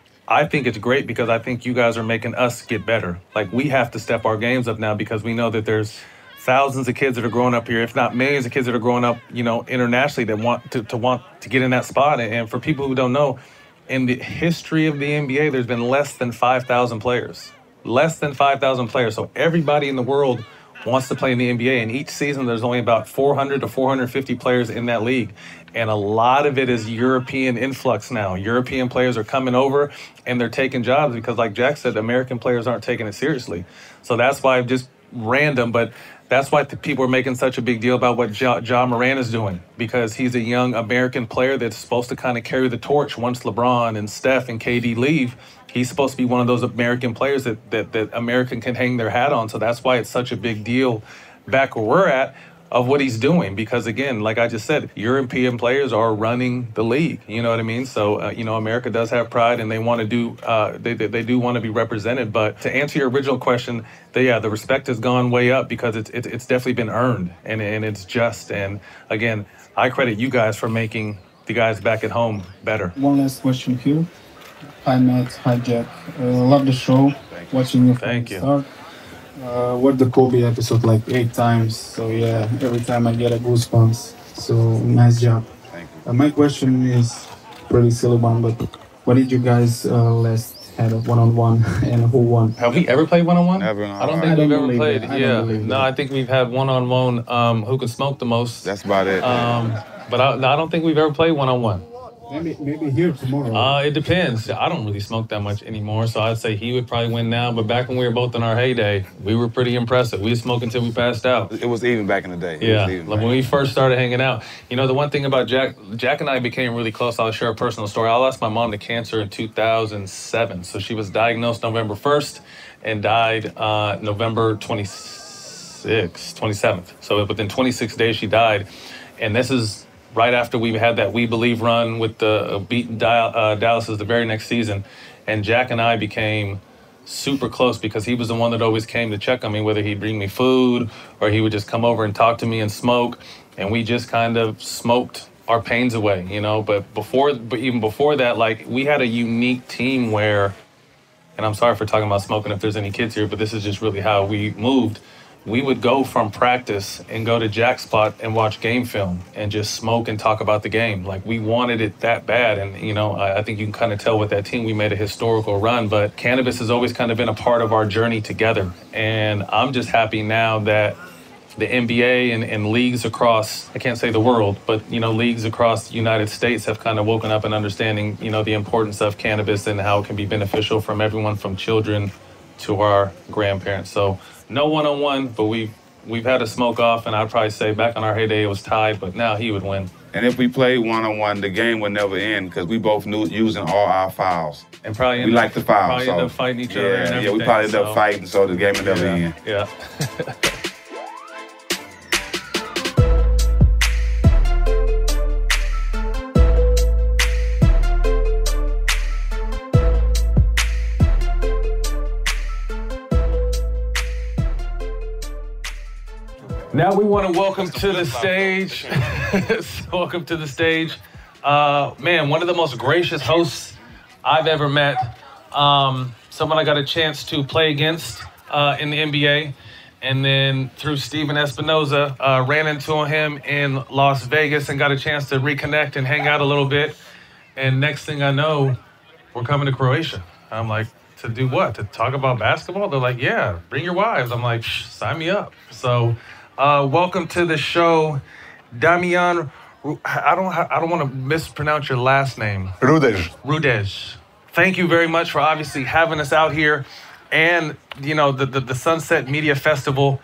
Speaker 18: I think it's great because I think you guys are making us get better. Like, we have to step our games up now because we know that there's thousands of kids that are growing up here, if not millions of kids that are growing up, you know, internationally that want to, to want to get in that spot. And for people who don't know, in the history of the N B A, there's been less than five thousand players. Less than five thousand players. So everybody in the world wants to play in the N B A. And each season, there's only about four hundred to four hundred fifty players in that league. And a lot of it is European influx now. European players are coming over and they're taking jobs because, like Jack said, American players aren't taking it seriously. So that's why just random, but that's why the people are making such a big deal about what Ja, Ja Morant is doing, because he's a young American player that's supposed to kind of carry the torch once LeBron and Steph and K D leave. He's supposed to be one of those American players that, that, that American can hang their hat on. So that's why it's such a big deal back where we're at of what he's doing. Because, again, like I just said, European players are running the league. You know what I mean? So, uh, you know, America does have pride and they want to do, uh, they, they, they do want to be represented. But to answer your original question, the, yeah, the respect has gone way up because it's, it's, it's definitely been earned and, and it's just. And, again, I credit you guys for making the guys back at home better.
Speaker 6: One last question here. Hi, Matt. Hi, Jack. Uh, love the show. Watching you from
Speaker 18: Thank
Speaker 6: the
Speaker 18: you.
Speaker 6: start. Uh, watched the Kobe episode like eight times. So yeah, every time I get a goosebumps. So nice job.
Speaker 13: Thank you.
Speaker 6: Uh, my question is pretty silly one, but what did you guys uh, last had a one-on-one and who won?
Speaker 18: Have we ever played one-on-one?
Speaker 13: Never.
Speaker 18: I don't think
Speaker 6: I don't
Speaker 18: we've ever
Speaker 6: believe
Speaker 18: played.
Speaker 6: it. I
Speaker 18: Yeah.
Speaker 6: don't believe
Speaker 18: No,
Speaker 6: it.
Speaker 18: I think we've had one-on-one. Um, who can smoke the most?
Speaker 13: That's about it.
Speaker 18: Um, but I, no, I don't think we've ever played one-on-one.
Speaker 6: Maybe maybe here tomorrow.
Speaker 18: Uh, it depends. I don't really smoke that much anymore, so I'd say he would probably win now. But back when we were both in our heyday, we were pretty impressive. We smoked until we passed out.
Speaker 13: It was even back in the day. It
Speaker 18: Yeah,
Speaker 13: was even
Speaker 18: like
Speaker 13: back.
Speaker 18: when we first started hanging out. You know, the one thing about Jack, Jack and I became really close. I'll share a personal story. I lost my mom to cancer in two thousand seven. So she was diagnosed November first and died uh, November twenty-sixth, twenty-seventh. So within twenty-six days, she died. And this is right after we had that We Believe run with the uh, beating uh, Dallas the very next season. And Jack and I became super close because he was the one that always came to check on me, whether he'd bring me food or he would just come over and talk to me and smoke. And we just kind of smoked our pains away, you know. But before, but even before that, like, we had a unique team where, and I'm sorry for talking about smoking if there's any kids here, but this is just really how we moved. We would go from practice and go to Jack's spot and watch game film and just smoke and talk about the game. Like, we wanted it that bad. And, you know, I, I think you can kind of tell with that team, we made a historical run. But cannabis has always kind of been a part of our journey together. And I'm just happy now that the N B A and, and leagues across, I can't say the world, but, you know, leagues across the United States have kind of woken up and understanding, you know, the importance of cannabis and how it can be beneficial from everyone from children to our grandparents. So no one-on-one, but we've, we've had a smoke off, and I'd probably say back on our heyday it was tied, but now he would win.
Speaker 13: And if we played one-on-one, the game would never end because we both knew using all our fouls.
Speaker 18: And probably
Speaker 13: we
Speaker 18: end
Speaker 13: like
Speaker 18: up,
Speaker 13: the fouls.
Speaker 18: probably
Speaker 13: so,
Speaker 18: end up fighting each
Speaker 13: yeah,
Speaker 18: other and
Speaker 13: Yeah,
Speaker 18: everything,
Speaker 13: we probably end
Speaker 18: so.
Speaker 13: up fighting, so the game would never
Speaker 18: Yeah,
Speaker 13: end.
Speaker 18: yeah. Now we want to welcome to the stage, welcome to the stage, uh, man, one of the most gracious hosts I've ever met. Um, someone I got a chance to play against uh, in the N B A. And then through Steven Espinoza, uh, ran into him in Las Vegas and got a chance to reconnect and hang out a little bit. And next thing I know, we're coming to Croatia. I'm like, to do what? To talk about basketball? They're like, yeah, bring your wives. I'm like, shh, sign me up. So uh, welcome to the show, Damian. I don't I don't want to mispronounce your last name.
Speaker 13: Rudej.
Speaker 18: Rudej. Thank you very much for obviously having us out here. And, you know, the, the, the Sunset Media Festival,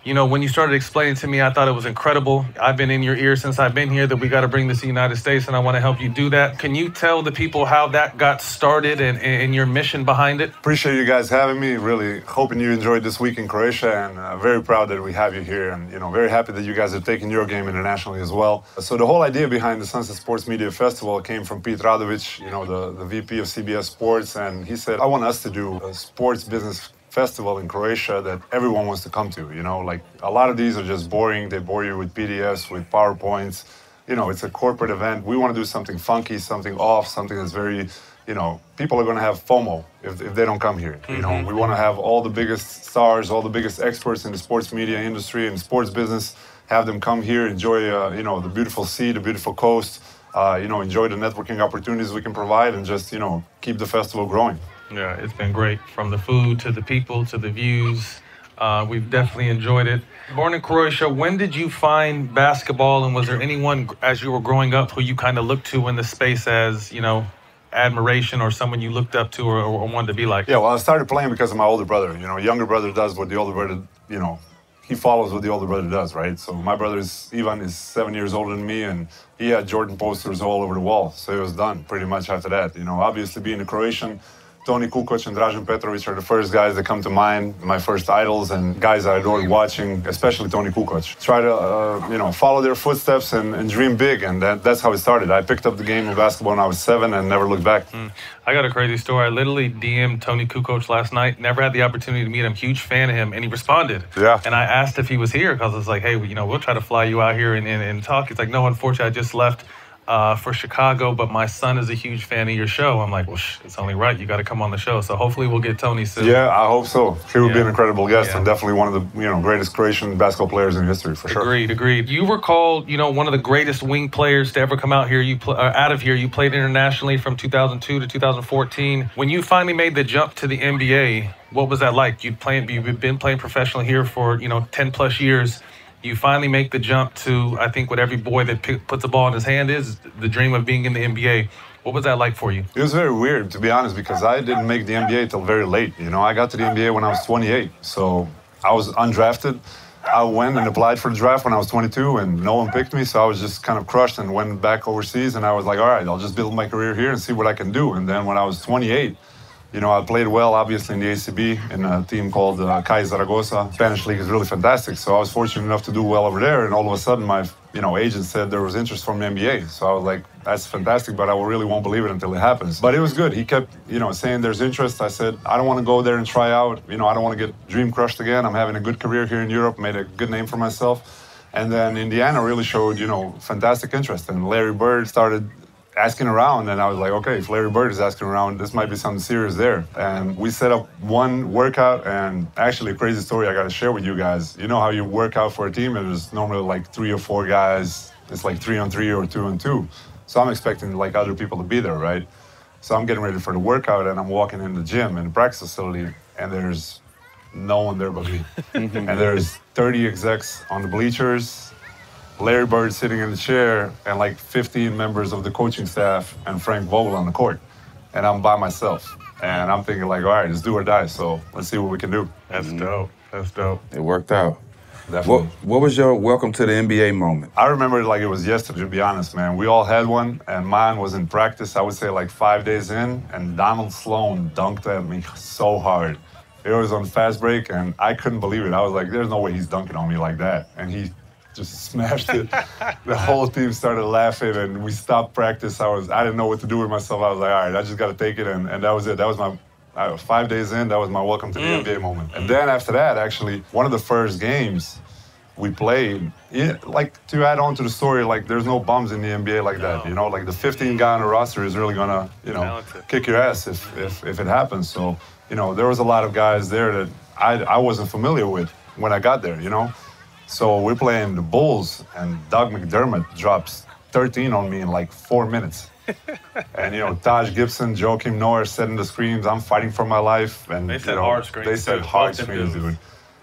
Speaker 18: You know, when you started explaining to me, I thought it was incredible. I've been in your ear since I've been here that we got to bring this to the United States, and I want to help you do that. Can you tell the people how that got started and, and your mission behind it?
Speaker 12: Appreciate you guys having me. Really hoping you enjoyed this week in Croatia, and uh, very proud that we have you here, and you know, very happy that you guys are taking your game internationally as well. So the whole idea behind the Sunset Sports Media Festival came from Pete Radovic, you know, the, the V P of C B S Sports, and he said, I want us to do a sports business festival in Croatia that everyone wants to come to. You know, like a lot of these are just boring. They bore you with P D Fs, with PowerPoints. You know, it's a corporate event. We want to do something funky, something off, something that's very, you know, people are going to have FOMO if, if they don't come here. You know, we want to have all the biggest stars, all the biggest experts in the sports media industry and sports business, have them come here, enjoy, uh, you know, the beautiful sea, the beautiful coast, uh, you know, enjoy the networking opportunities we can provide, and just, you know, keep the festival growing.
Speaker 18: Yeah, it's been great. From the food to the people to the views. Uh, we've definitely enjoyed it. Born in Croatia, when did you find basketball, and was there anyone as you were growing up who you kind of looked to in the space as, you know, admiration or someone you looked up to or, or wanted to be like?
Speaker 12: Yeah, well, I started playing because of my older brother. You know, younger brother does what the older brother, you know, he follows what the older brother does, right? So my brother is, Ivan is seven years older than me, and he had Jordan posters all over the wall. So it was done pretty much after that. You know, obviously being a Croatian, Toni Kukoc and Dražen Petrovic are the first guys that come to mind, my first idols and guys I adored watching, especially Toni Kukoc. Try to, uh, you know, follow their footsteps and, and dream big, and that, that's how it started. I picked up the game of basketball when I was seven and never looked back.
Speaker 18: Mm. I got a crazy story. I literally D M'd Toni Kukoc last night, never had the opportunity to meet him, huge fan of him, and he responded.
Speaker 12: Yeah.
Speaker 18: And I asked if he was here, because I was like, hey, you know, we'll try to fly you out here and, and, and talk. He's like, no, unfortunately, I just left Uh, for Chicago, but my son is a huge fan of your show. I'm like, well, sh- it's only right. You got to come on the show. So hopefully we'll get Toni soon.
Speaker 12: Yeah, I hope so. He would
Speaker 18: Yeah.
Speaker 12: be an incredible guest,
Speaker 18: Yeah.
Speaker 12: and definitely one of the, you know, greatest Croatian basketball players in history, for sure.
Speaker 18: Agreed, agreed. You were called, you know, one of the greatest wing players to ever come out here. You pl- uh, out of here. You played internationally from two thousand two to two thousand fourteen. When you finally made the jump to the N B A, what was that like? You'd play, you've been playing professionally here for, you know, ten plus years. You finally make the jump to, I think, what every boy that p- puts a ball in his hand is, the dream of being in the N B A. What was that like for you?
Speaker 12: It was very weird, to be honest, because I didn't make the N B A till very late. You know, I got to the N B A when I was twenty-eight, so I was undrafted. I went and applied for the draft when I was twenty-two, and no one picked me, so I was just kind of crushed and went back overseas, and I was like, all right, I'll just build my career here and see what I can do. And then when I was twenty-eight, you know, I played well, obviously, in the A C B, in a team called uh, C A I Zaragoza. Spanish league is really fantastic, so I was fortunate enough to do well over there, and all of a sudden my, you know, agent said there was interest from the N B A. So I was like, that's fantastic, but I really won't believe it until it happens. But it was good. He kept, you know, saying there's interest. I said, I don't want to go there and try out. You know, I don't want to get dream crushed again. I'm having a good career here in Europe, made a good name for myself. And then Indiana really showed, you know, fantastic interest. And Larry Bird started asking around, and I was like, okay, if Larry Bird is asking around, this might be something serious there. And we set up one workout, and actually a crazy story I got to share with you guys. You know how you work out for a team, and there's normally like three or four guys. It's like three on three or two on two. So I'm expecting like other people to be there, right? So I'm getting ready for the workout, and I'm walking in the gym, in the practice facility, and there's no one there but me. And there's thirty execs on the bleachers, Larry Bird sitting in the chair, and like fifteen members of the coaching staff and Frank Vogel on the court. And I'm by myself. And I'm thinking like, all right, let's do or die. So let's see what we can do.
Speaker 18: That's dope. That's dope.
Speaker 13: It worked out.
Speaker 12: Definitely.
Speaker 13: What, what was your welcome to the N B A moment?
Speaker 12: I remember it like it was yesterday, to be honest, man. We all had one, and mine was in practice, I would say like five days in, and Donald Sloan dunked at me so hard. It was on fast break, and I couldn't believe it. I was like, there's no way he's dunking on me like that. And he just smashed it. The whole team started laughing, and we stopped practice. I was, I didn't know what to do with myself. I was like, all right, I just got to take it, and, and that was it. That was my, uh, five days in, that was my welcome to the mm. N B A moment. And then after that, actually, one of the first games we played, yeah, like to add on to the story, like there's no bums in the N B A like that, no. You know, like the fifteen guy on the roster is really gonna, you know, Talented. kick your ass if, if, if it happens. So, you know, there was a lot of guys there that I, I wasn't familiar with when I got there, you know. So we're playing the Bulls, and Doug McDermott drops thirteen on me in like four minutes. And, you know, Taj Gibson, Joakim Noah setting the screens. I'm fighting for my life. And
Speaker 18: they said
Speaker 12: you know,
Speaker 18: hard screens.
Speaker 12: They said hard screens, dude.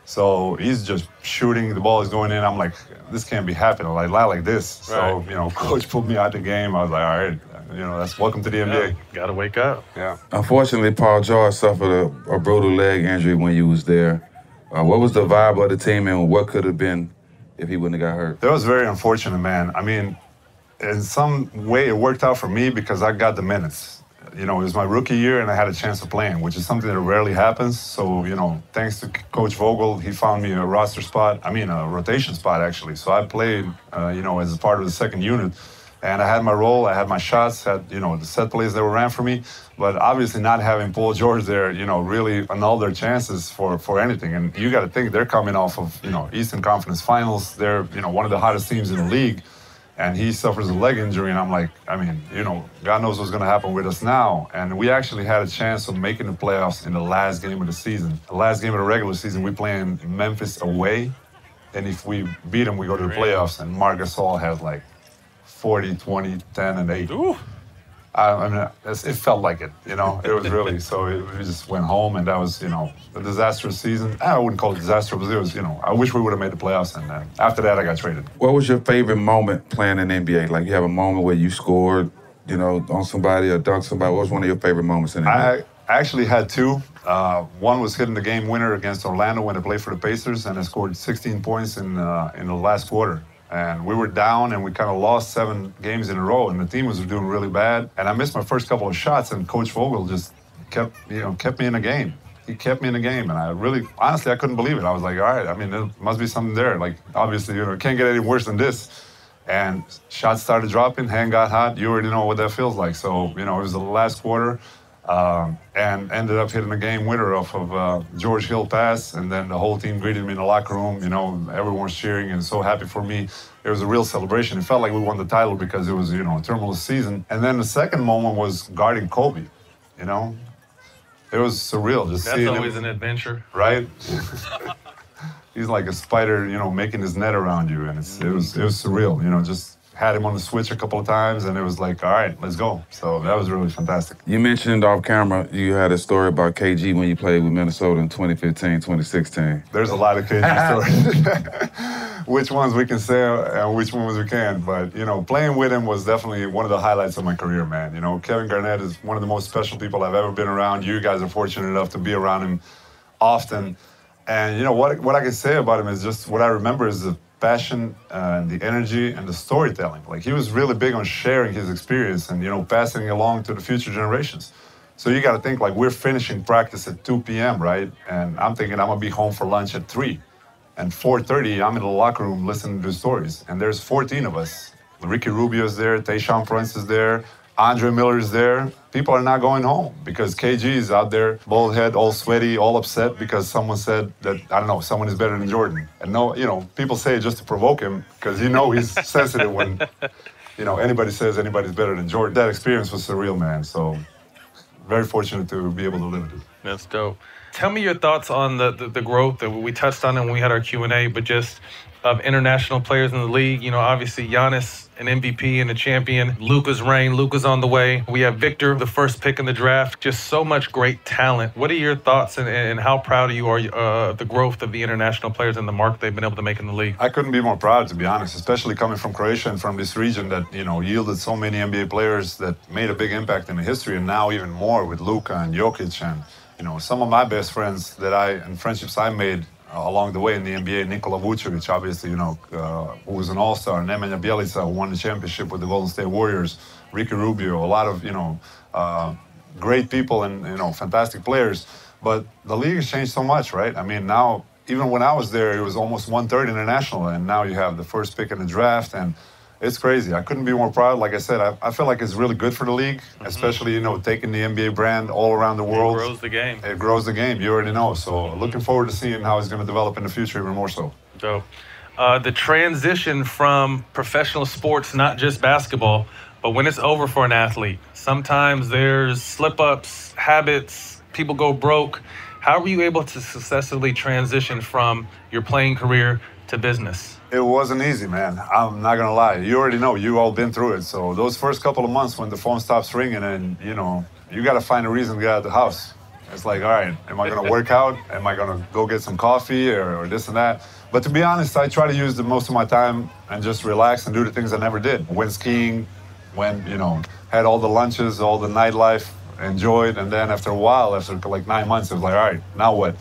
Speaker 12: So he's just shooting, the ball is going in. I'm like, this can't be happening, like, not like this. Right. So, you know, coach pulled me out the game. I was like, all right, you know, that's welcome to the N B A.
Speaker 18: Yeah, gotta wake up.
Speaker 12: Yeah.
Speaker 13: Unfortunately, Paul George suffered a, a brutal leg injury when you was there. Uh, what was the vibe of the team, and what could have been if he wouldn't have got hurt?
Speaker 12: That was very unfortunate, man. I mean, in some way it worked out for me because I got the minutes. You know, it was my rookie year and I had a chance of playing, which is something that rarely happens. So, you know, thanks to Coach Vogel, he found me a roster spot, I mean, a rotation spot, actually. So I played, uh, you know, as a part of the second unit. And I had my role, I had my shots, had, you know, the set plays that were ran for me. But obviously not having Paul George there, you know, really annulled their chances for, for anything. And you got to think they're coming off of, you know, Eastern Conference Finals. They're, you know, one of the hottest teams in the league. And he suffers a leg injury, and I'm like, I mean, you know, God knows what's going to happen with us now. And we actually had a chance of making the playoffs in the last game of the season. The last game of the regular season, we playing Memphis away. And if we beat them, we go to the playoffs. And Marc Gasol has like forty, twenty, ten, and eight. Ooh. I, I mean, it felt like it, you know. It was really, so it, we just went home, and that was, you know, a disastrous season. I wouldn't call it disastrous, but it was, you know, I wish we would have made the playoffs, and then after that, I got traded.
Speaker 13: What was your favorite moment playing in the N B A? Like, you have a moment where you scored, you know, on somebody or dunked somebody. What was one of your favorite moments in the N B A?
Speaker 12: I actually had two. Uh, one was hitting the game winner against Orlando when I played for the Pacers, and I scored sixteen points in uh, in the last quarter. And we were down, and we kind of lost seven games in a row, and the team was doing really bad. And I missed my first couple of shots, and Coach Vogel just kept, you know, kept me in the game. He kept me in the game, and I really, honestly, I couldn't believe it. I was like, all right, I mean, there must be something there. Like, obviously, you know, it can't get any worse than this. And shots started dropping, hand got hot. You already know what that feels like. So, you know, it was the last quarter. Um, and ended up hitting a game winner off of uh, George Hill pass, and then the whole team greeted me in the locker room. You know, everyone was cheering and so happy for me. It was a real celebration. It felt like we won the title because it was, you know, a terminal season. And then the second moment was guarding Kobe. You know, it was surreal. Just
Speaker 18: That's
Speaker 12: seeing
Speaker 18: always
Speaker 12: him,
Speaker 18: an adventure,
Speaker 12: right? He's like a spider, you know, making his net around you, and it's, it was it was surreal. You know, just. Had him on the switch a couple of times, and it was like, all right, let's go. So that was really fantastic.
Speaker 13: You mentioned off camera, you had a story about K G when you played with Minnesota in twenty fifteen, twenty sixteen.
Speaker 12: There's a lot of K G stories. Which ones we can say and which ones we can't. But, you know, playing with him was definitely one of the highlights of my career, man. You know, Kevin Garnett is one of the most special people I've ever been around. You guys are fortunate enough to be around him often. And, you know, what, what I can say about him is just what I remember is the passion uh, and the energy and the storytelling. Like, he was really big on sharing his experience and, you know, passing it along to the future generations. So you got to think, like, we're finishing practice at two p.m., right? And I'm thinking I'm going to be home for lunch at three. And four thirty, I'm in the locker room listening to the stories. And there's fourteen of us. Ricky Rubio's there, Tayshaun Prince is there, Andre Miller is there. People are not going home because K G is out there, bald head, all sweaty, all upset because someone said that, I don't know, someone is better than Jordan. And no, you know, people say it just to provoke him because you know he's sensitive when, you know, anybody says anybody's better than Jordan. That experience was surreal, man. So very fortunate to be able to live it.
Speaker 18: That's dope. Tell me your thoughts on the, the, the growth that we touched on it when we had our Q and A, but just of international players in the league. You know, obviously Giannis, an M V P and a champion. Luka's reign. Luka's on the way. We have Victor, the first pick in the draft. Just so much great talent. What are your thoughts and, and how proud are you are uh, of the growth of the international players and the mark they've been able to make in the league?
Speaker 12: I couldn't be more proud, to be honest, especially coming from Croatia and from this region that, you know, yielded so many N B A players that made a big impact in the history, and now even more with Luka and Jokic and, you know, some of my best friends that I and friendships I made Uh, along the way in the N B A, Nikola Vucevic, obviously, you know, uh, who was an all-star, Nemanja Bjelica, who won the championship with the Golden State Warriors, Ricky Rubio, a lot of, you know, uh, great people and, you know, fantastic players. But the league has changed so much, right? I mean, now, even when I was there, it was almost one-third international, and now you have the first pick in the draft, and it's crazy. I couldn't be more proud. Like I said, I, I feel like it's really good for the league, mm-hmm. especially, you know, taking the N B A brand all around the world.
Speaker 18: It grows the game.
Speaker 12: It grows the game. You already know. So looking forward to seeing how it's going to develop in the future even more so.
Speaker 18: So uh, the transition from professional sports, not just basketball, but when it's over for an athlete, sometimes there's slip-ups, habits, people go broke. How were you able to successfully transition from your playing career to business?
Speaker 12: It wasn't easy, man. I'm not gonna lie. You already know. You all been through it. So those first couple of months when the phone stops ringing and, you know, you gotta find a reason to get out of the house. It's like, all right, am I gonna work out? Am I gonna go get some coffee or, or this and that? But to be honest, I try to use the most of my time and just relax and do the things I never did. Went skiing, went, you know, had all the lunches, all the nightlife, enjoyed. And then after a while, after like nine months, it was like, all right, now what?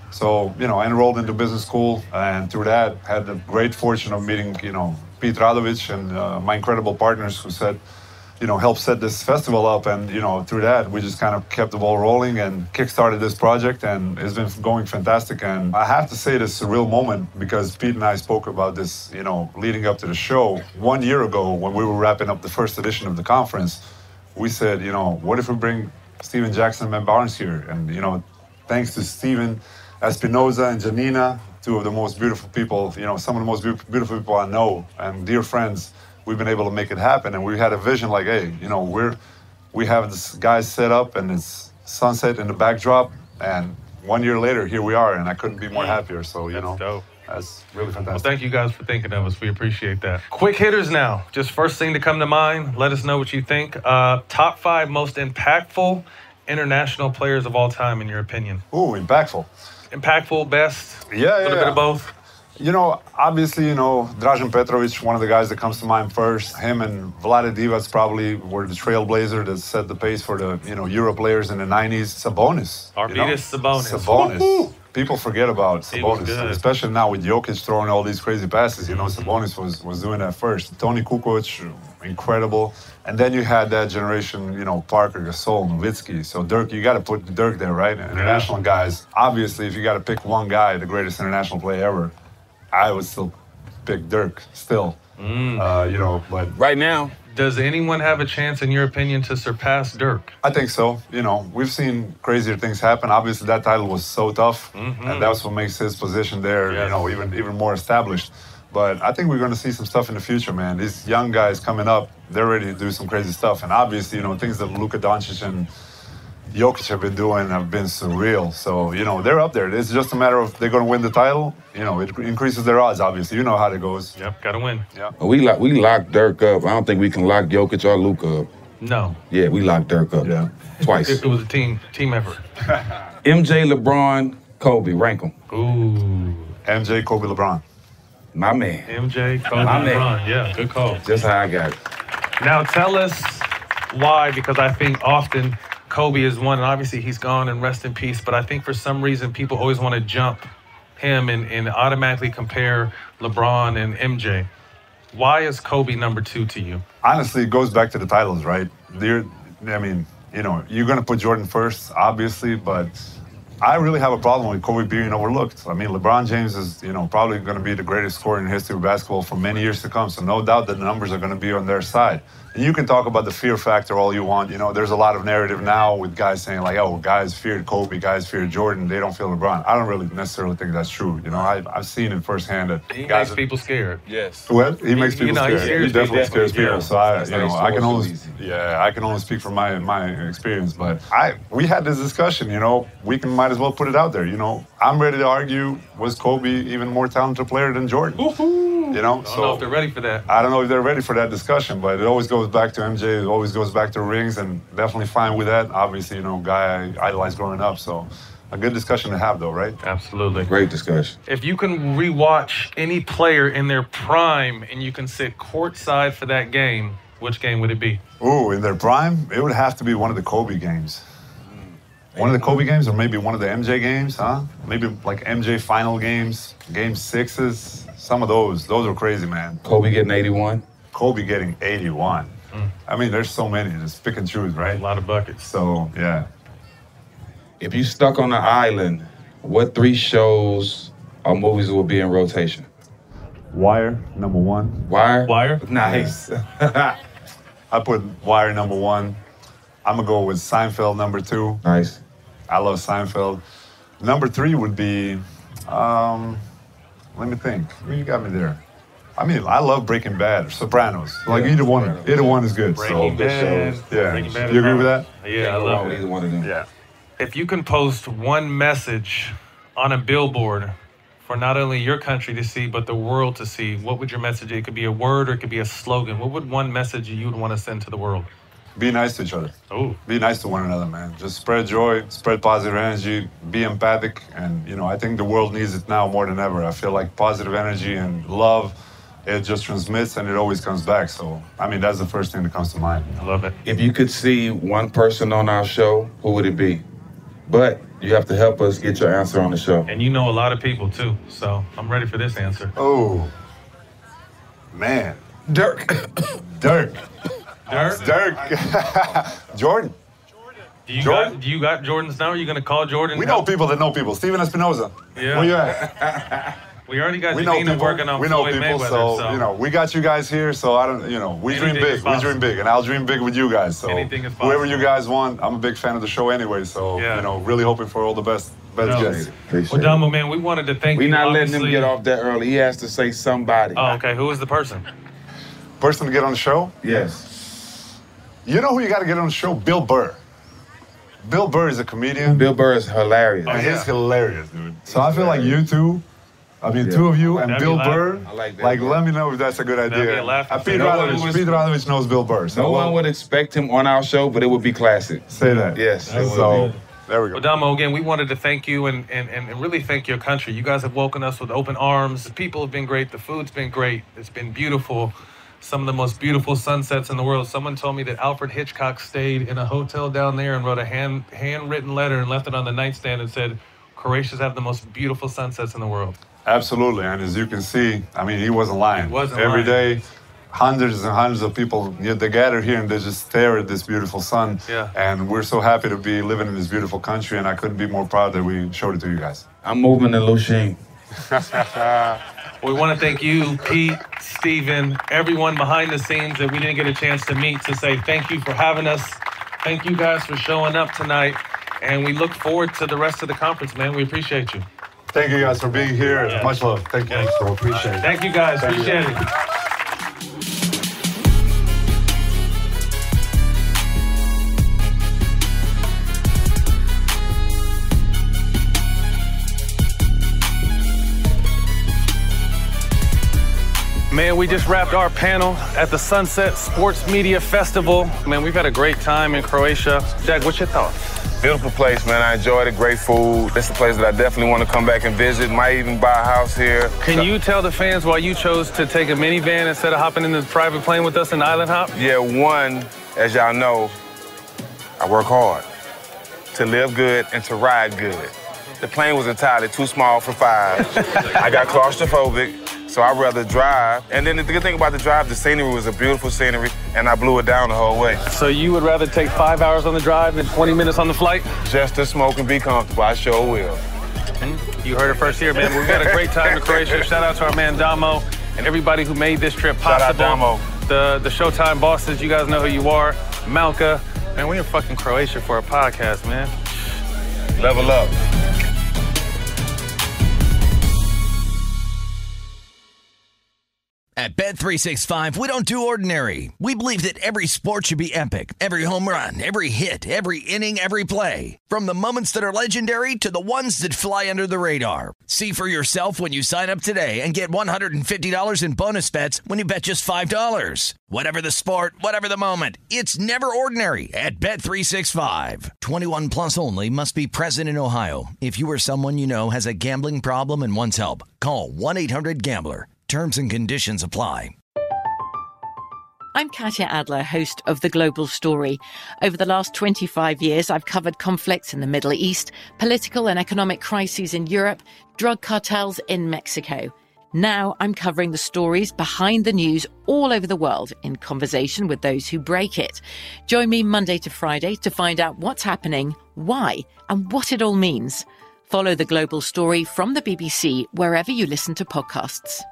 Speaker 12: So, you know, I enrolled into business school, and through that, had the great fortune of meeting, you know, Pete Radovic and uh, my incredible partners who said, you know, helped set this festival up. And, you know, through that, we just kind of kept the ball rolling and kickstarted this project, and it's been going fantastic. And I have to say this is a real moment because Pete and I spoke about this, you know, leading up to the show. One year ago, when we were wrapping up the first edition of the conference, we said, you know, what if we bring Stephen Jackson and Matt Barnes here? And, you know, thanks to Stephen Espinoza and Janina, two of the most beautiful people, you know, some of the most beautiful people I know, and dear friends, we've been able to make it happen. And we had a vision like, hey, you know, we're, we have this guy set up and it's sunset in the backdrop. And one year later, here we are, and I couldn't be more happier. So, you
Speaker 18: That's
Speaker 12: know,
Speaker 18: dope.
Speaker 12: That's really fantastic.
Speaker 18: Well, thank you guys for thinking of us. We appreciate that. Quick hitters now. Just first thing to come to mind. Let us know what you think. Uh, top five most impactful international players of all time, in your opinion.
Speaker 12: Ooh, impactful.
Speaker 18: Impactful, best?
Speaker 12: Yeah, yeah,
Speaker 18: A little
Speaker 12: yeah.
Speaker 18: bit of both?
Speaker 12: You know, obviously, you know, Dražen Petrovic, one of the guys that comes to mind first. Him and Vlade Divac probably were the trailblazer that set the pace for the, you know, Euro players in the nineties. Sabonis.
Speaker 18: Arvydas
Speaker 12: you know?
Speaker 18: Sabonis.
Speaker 12: Sabonis.
Speaker 18: Woo-hoo.
Speaker 12: People forget about
Speaker 18: He was
Speaker 12: Sabonis,
Speaker 18: good.
Speaker 12: especially now with Jokic throwing all these crazy passes. You know, Sabonis was, was doing that first. Tony Kukoc, incredible. And then you had that generation, you know, Parker, Gasol, Nowitzki. So Dirk, you got to put Dirk there, right? International guys. Obviously, if you got to pick one guy, the greatest international player ever, I would still pick Dirk, still.
Speaker 18: Mm.
Speaker 12: Uh, you know, but
Speaker 18: right now, does anyone have a chance, in your opinion, to surpass Dirk?
Speaker 12: I think so. You know, we've seen crazier things happen. Obviously, that title was so tough,
Speaker 18: Mhm.
Speaker 12: and that's what makes his position there,
Speaker 18: Yes.
Speaker 12: you know, even even more established. But I think we're going to see some stuff in the future, man. These young guys coming up, they're ready to do some crazy stuff. And obviously, you know, things that Luka Doncic and Jokic have been doing have been surreal. So, you know, they're up there. It's just a matter of they're going to win the title. You know, it increases their odds, obviously. You know how that goes.
Speaker 18: Yep, got to win.
Speaker 12: Yeah.
Speaker 13: We lock, we locked Dirk up. I don't think we can lock Jokic or Luka up.
Speaker 18: No.
Speaker 13: Yeah, we locked Dirk up. Yeah. Twice.
Speaker 18: It, it was a team team effort.
Speaker 13: M J, LeBron, Kobe, rank them.
Speaker 18: Ooh.
Speaker 12: M J, Kobe, LeBron.
Speaker 13: My man.
Speaker 18: M J, Kobe,
Speaker 13: My man.
Speaker 18: LeBron. Yeah, good call.
Speaker 13: Just how I got it.
Speaker 18: Now tell us why, because I think often Kobe is one, and obviously he's gone and rest in peace, but I think for some reason people always want to jump him and, and automatically compare LeBron and M J. Why is Kobe number two to you?
Speaker 12: Honestly, it goes back to the titles, right? They're, I mean, you know, you're going to put Jordan first, obviously, but I really have a problem with Kobe being overlooked. I mean, LeBron James is, you know, probably going to be the greatest scorer in the history of basketball for many years to come. So no doubt that the numbers are going to be on their side. And you can talk about the fear factor all you want. You know, there's a lot of narrative now with guys saying like, oh, guys feared Kobe, guys feared Jordan, they don't feel LeBron. I don't really necessarily think that's true. You know, I, I've seen it firsthand that
Speaker 18: He
Speaker 12: guys
Speaker 18: makes people scared.
Speaker 11: Yes.
Speaker 12: Well, he makes
Speaker 18: You
Speaker 12: people
Speaker 18: know, he
Speaker 12: scared.
Speaker 18: scares
Speaker 12: He definitely
Speaker 18: people.
Speaker 12: scares people.
Speaker 18: Yeah.
Speaker 12: So I,
Speaker 13: That's
Speaker 12: you
Speaker 13: how
Speaker 12: know,
Speaker 13: he
Speaker 12: I can
Speaker 13: scores so
Speaker 12: only,
Speaker 13: easy.
Speaker 12: yeah, I can only speak from my my experience. But I, we had this discussion. You know, we can might as well put it out there. You know, I'm ready to argue: was Kobe even more talented player than Jordan? You know,
Speaker 18: I don't
Speaker 12: so
Speaker 18: know if they're ready for that.
Speaker 12: I don't know if they're ready for that discussion, but it always goes back to M J. It always goes back to rings, and definitely fine with that. Obviously, you know, guy I idolized growing up, so a good discussion to have, though, right?
Speaker 18: Absolutely.
Speaker 13: Great discussion.
Speaker 18: If you can rewatch any player in their prime and you can sit courtside for that game, which game would it be?
Speaker 12: Ooh, in their prime, it would have to be one of the Kobe games. One of the Kobe games, or maybe one of the M J games, huh? Maybe like M J final games, game sixes, some of those. Those are crazy, man.
Speaker 13: Kobe getting eighty-one.
Speaker 12: Kobe getting eighty-one.
Speaker 18: Mm.
Speaker 12: I mean, there's so many. Just pick and choose, right?
Speaker 18: A lot of buckets.
Speaker 12: So, yeah.
Speaker 13: If you stuck on an island, what three shows or movies will be in rotation?
Speaker 12: Wire, number one.
Speaker 13: Wire?
Speaker 18: Wire?
Speaker 13: Nice.
Speaker 12: I put Wire number one. I'm going to go with Seinfeld number two.
Speaker 13: Nice.
Speaker 12: I love Seinfeld. Number three would be, um, let me think. You got me there. I mean, I love Breaking Bad or Sopranos. Like
Speaker 13: Yeah,
Speaker 12: either one,
Speaker 13: Sopranos.
Speaker 12: either one is good.
Speaker 18: Breaking
Speaker 12: so,
Speaker 18: Bad.
Speaker 12: yeah.
Speaker 18: Breaking Bad
Speaker 12: You
Speaker 18: is
Speaker 12: agree with
Speaker 18: hard.
Speaker 12: that?
Speaker 18: Yeah, I
Speaker 13: Can't go
Speaker 18: love
Speaker 13: wrong with
Speaker 18: it.
Speaker 13: either one of them.
Speaker 12: Yeah.
Speaker 18: If you can post one message on a billboard for not only your country to see, but the world to see, what would your message be? It could be a word or it could be a slogan. What would one message you would want to send to the world?
Speaker 12: Be nice to each other.
Speaker 18: Oh.
Speaker 12: Be nice to one another, man. Just spread joy, spread positive energy, be empathic. And, you know, I think the world needs it now more than ever. I feel like positive energy and love, it just transmits and it always comes back. So, I mean, that's the first thing that comes to mind.
Speaker 18: I love it.
Speaker 13: If you could see one person on our show, who would it be? But You have to help us get your answer on the show.
Speaker 18: And you know a lot of people, too, so I'm ready for this answer.
Speaker 12: Oh, man.
Speaker 13: Dirk.
Speaker 12: Dirk.
Speaker 18: Dirk?
Speaker 12: Dirk. Jordan.
Speaker 18: Do you,
Speaker 12: Jordan?
Speaker 18: got, do you got Jordan's number? You going to call Jordan?
Speaker 12: We know people that know people. Steven Espinoza.
Speaker 18: Yeah.
Speaker 12: Where you at?
Speaker 18: We already got
Speaker 12: We know
Speaker 18: Janina
Speaker 12: people.
Speaker 18: working on
Speaker 12: we know
Speaker 18: Floyd
Speaker 12: people,
Speaker 18: Mayweather,
Speaker 12: so,
Speaker 18: so
Speaker 12: you know, we got you guys here, so I don't, you know, we
Speaker 18: Anything
Speaker 12: dream
Speaker 18: is
Speaker 12: big. We
Speaker 18: possible.
Speaker 12: dream big, and I'll dream big with you guys. So
Speaker 18: Anything is
Speaker 12: whoever
Speaker 18: possible.
Speaker 12: you guys want, I'm a big fan of the show anyway, so,
Speaker 18: Yeah.
Speaker 12: you know, really hoping for all the best, best
Speaker 18: No.
Speaker 12: guests.
Speaker 18: Well, Damo, man, we wanted to thank
Speaker 13: We're
Speaker 18: you.
Speaker 13: not letting him
Speaker 18: obviously.
Speaker 13: get off that early. He has to say somebody.
Speaker 18: Oh, okay. Who is the person?
Speaker 12: Person to get on the show?
Speaker 13: Yes.
Speaker 12: You know who you got to get on the show? Bill Burr. Bill Burr is a comedian.
Speaker 13: Bill Burr is hilarious.
Speaker 12: And he's hilarious, dude. So I feel like you two, I mean,
Speaker 13: Yeah.
Speaker 12: two of you and
Speaker 13: That'd
Speaker 12: Bill
Speaker 13: be laugh-
Speaker 12: Burr,
Speaker 13: I like that.
Speaker 12: like, let me know if that's a good
Speaker 13: That'd be
Speaker 12: idea.
Speaker 13: a laugh
Speaker 12: Uh, Pete
Speaker 13: No one
Speaker 12: Radovich,
Speaker 13: was-
Speaker 12: Pete Radovich knows Bill Burr. So
Speaker 13: No one would expect him on our show, but it would be classic.
Speaker 12: Say that.
Speaker 13: Yes. it would
Speaker 12: So,
Speaker 13: be.
Speaker 12: there we go.
Speaker 18: Well, Damo, again, we wanted to thank you and, and, and really thank your country. You guys have woken us with open arms. The people have been great. The food's been great. It's been beautiful. Some of the most beautiful sunsets in the world. Someone told me that Alfred Hitchcock stayed in a hotel down there and wrote a hand handwritten letter and left it on the nightstand and said, Croatians have the most beautiful sunsets in the world.
Speaker 12: Absolutely, and as you can see, I mean, he wasn't lying.
Speaker 18: He wasn't
Speaker 12: Every
Speaker 18: lying.
Speaker 12: day, hundreds and hundreds of people, yeah, they gather here and they just stare at this beautiful sun.
Speaker 18: Yeah.
Speaker 12: And we're so happy to be living in this beautiful country, and I couldn't be more proud that we showed it to you guys.
Speaker 13: I'm moving to Lushing.
Speaker 18: We want to thank you, Pete, Steven, everyone behind the scenes that we didn't get a chance to meet to say thank you for having us. Thank you guys for showing up tonight. And we look forward to the rest of the conference, man. We appreciate you.
Speaker 12: Thank you guys for being here.
Speaker 18: Yeah.
Speaker 12: Much love. Thank you. So appreciate it.
Speaker 18: Thank you guys.
Speaker 12: Thank you.
Speaker 18: Appreciate it. Man, we just wrapped our panel at the Sunset Sports Media Festival. Man, we've had a great time in Croatia. Jack, what's your thoughts?
Speaker 13: Beautiful place, man. I enjoyed it. Great food. It's a place that I definitely want to come back and visit. Might even buy a house here.
Speaker 18: Can you tell the fans why you chose to take a minivan instead of hopping in the private plane with us in Island Hop?
Speaker 13: Yeah, one, as y'all know, I work hard to live good and to ride good. The plane was entirely too small for five. I got claustrophobic, so I'd rather drive. And then the good thing about the drive, the scenery was a beautiful scenery, and I blew it down the whole way.
Speaker 18: So you would rather take five hours on the drive than twenty minutes on the flight?
Speaker 13: Just to smoke and be comfortable, I sure will.
Speaker 18: You heard it first here, man. We had a great time in Croatia. Shout out to our man Damo and everybody who made this trip
Speaker 13: Shout out
Speaker 18: possible.
Speaker 13: Damo.
Speaker 18: The the Showtime bosses, you guys know who you are. Malka. Man, we're in fucking Croatia for a podcast, man.
Speaker 13: Level up.
Speaker 8: At Bet three sixty-five, we don't do ordinary. We believe that every sport should be epic. Every home run, every hit, every inning, every play. From the moments that are legendary to the ones that fly under the radar. See for yourself when you sign up today and get one hundred fifty dollars in bonus bets when you bet just five dollars. Whatever the sport, whatever the moment, it's never ordinary at Bet three sixty-five. twenty-one plus only. Must be present in Ohio. If you or someone you know has a gambling problem and wants help, call one eight hundred gambler. Terms and conditions apply.
Speaker 22: I'm Katya Adler, host of The Global Story. Over the last twenty-five years, I've covered conflicts in the Middle East, political and economic crises in Europe, drug cartels in Mexico. Now I'm covering the stories behind the news all over the world in conversation with those who break it. Join me Monday to Friday to find out what's happening, why, and what it all means. Follow The Global Story from the B B C wherever you listen to podcasts.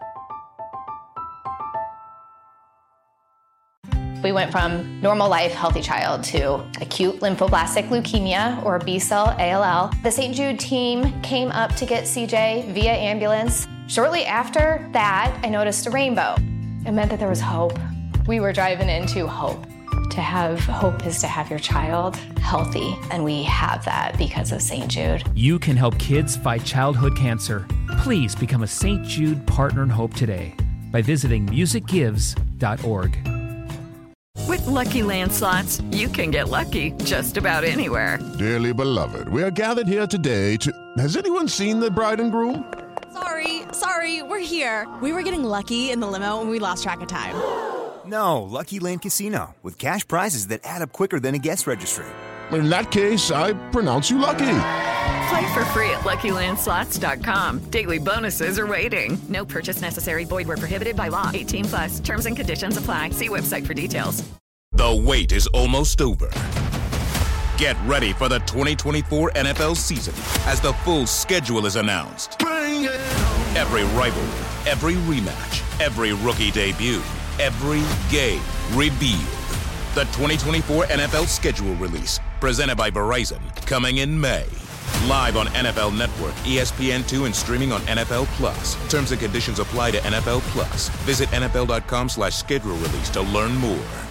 Speaker 9: We went from normal life, healthy child to acute lymphoblastic leukemia, or B-cell A L L. The Saint Jude team came up to get C J via ambulance. Shortly after that, I noticed a rainbow. It meant that there was hope. We were driving into hope. To have hope is to have your child healthy, and we have that because of Saint Jude.
Speaker 10: You can help kids fight childhood cancer. Please become a Saint Jude Partner in Hope today by visiting music gives dot org.
Speaker 14: With Lucky Land Slots, you can get lucky just about anywhere.
Speaker 24: Dearly beloved, we are gathered here today to... Has anyone seen the bride and groom?
Speaker 25: Sorry, sorry, we're here. We were getting lucky in the limo and we lost track of time.
Speaker 26: No, Lucky Land Casino, with cash prizes that add up quicker than a guest registry.
Speaker 24: In that case, I pronounce you lucky.
Speaker 14: Play for free at Lucky Land Slots dot com. Daily bonuses are waiting. No purchase necessary. Void where prohibited by law. eighteen plus. Terms and conditions apply. See website for details.
Speaker 1: The wait is almost over. Get ready for the twenty twenty-four N F L season as the full schedule is announced. Every rivalry, every rematch, every rookie debut, every game revealed. The twenty twenty-four N F L schedule release, presented by Verizon, coming in May. Live on N F L Network, E S P N two, and streaming on N F L Plus. Terms and conditions apply to N F L Plus. Visit N F L dot com slash schedule release to learn more.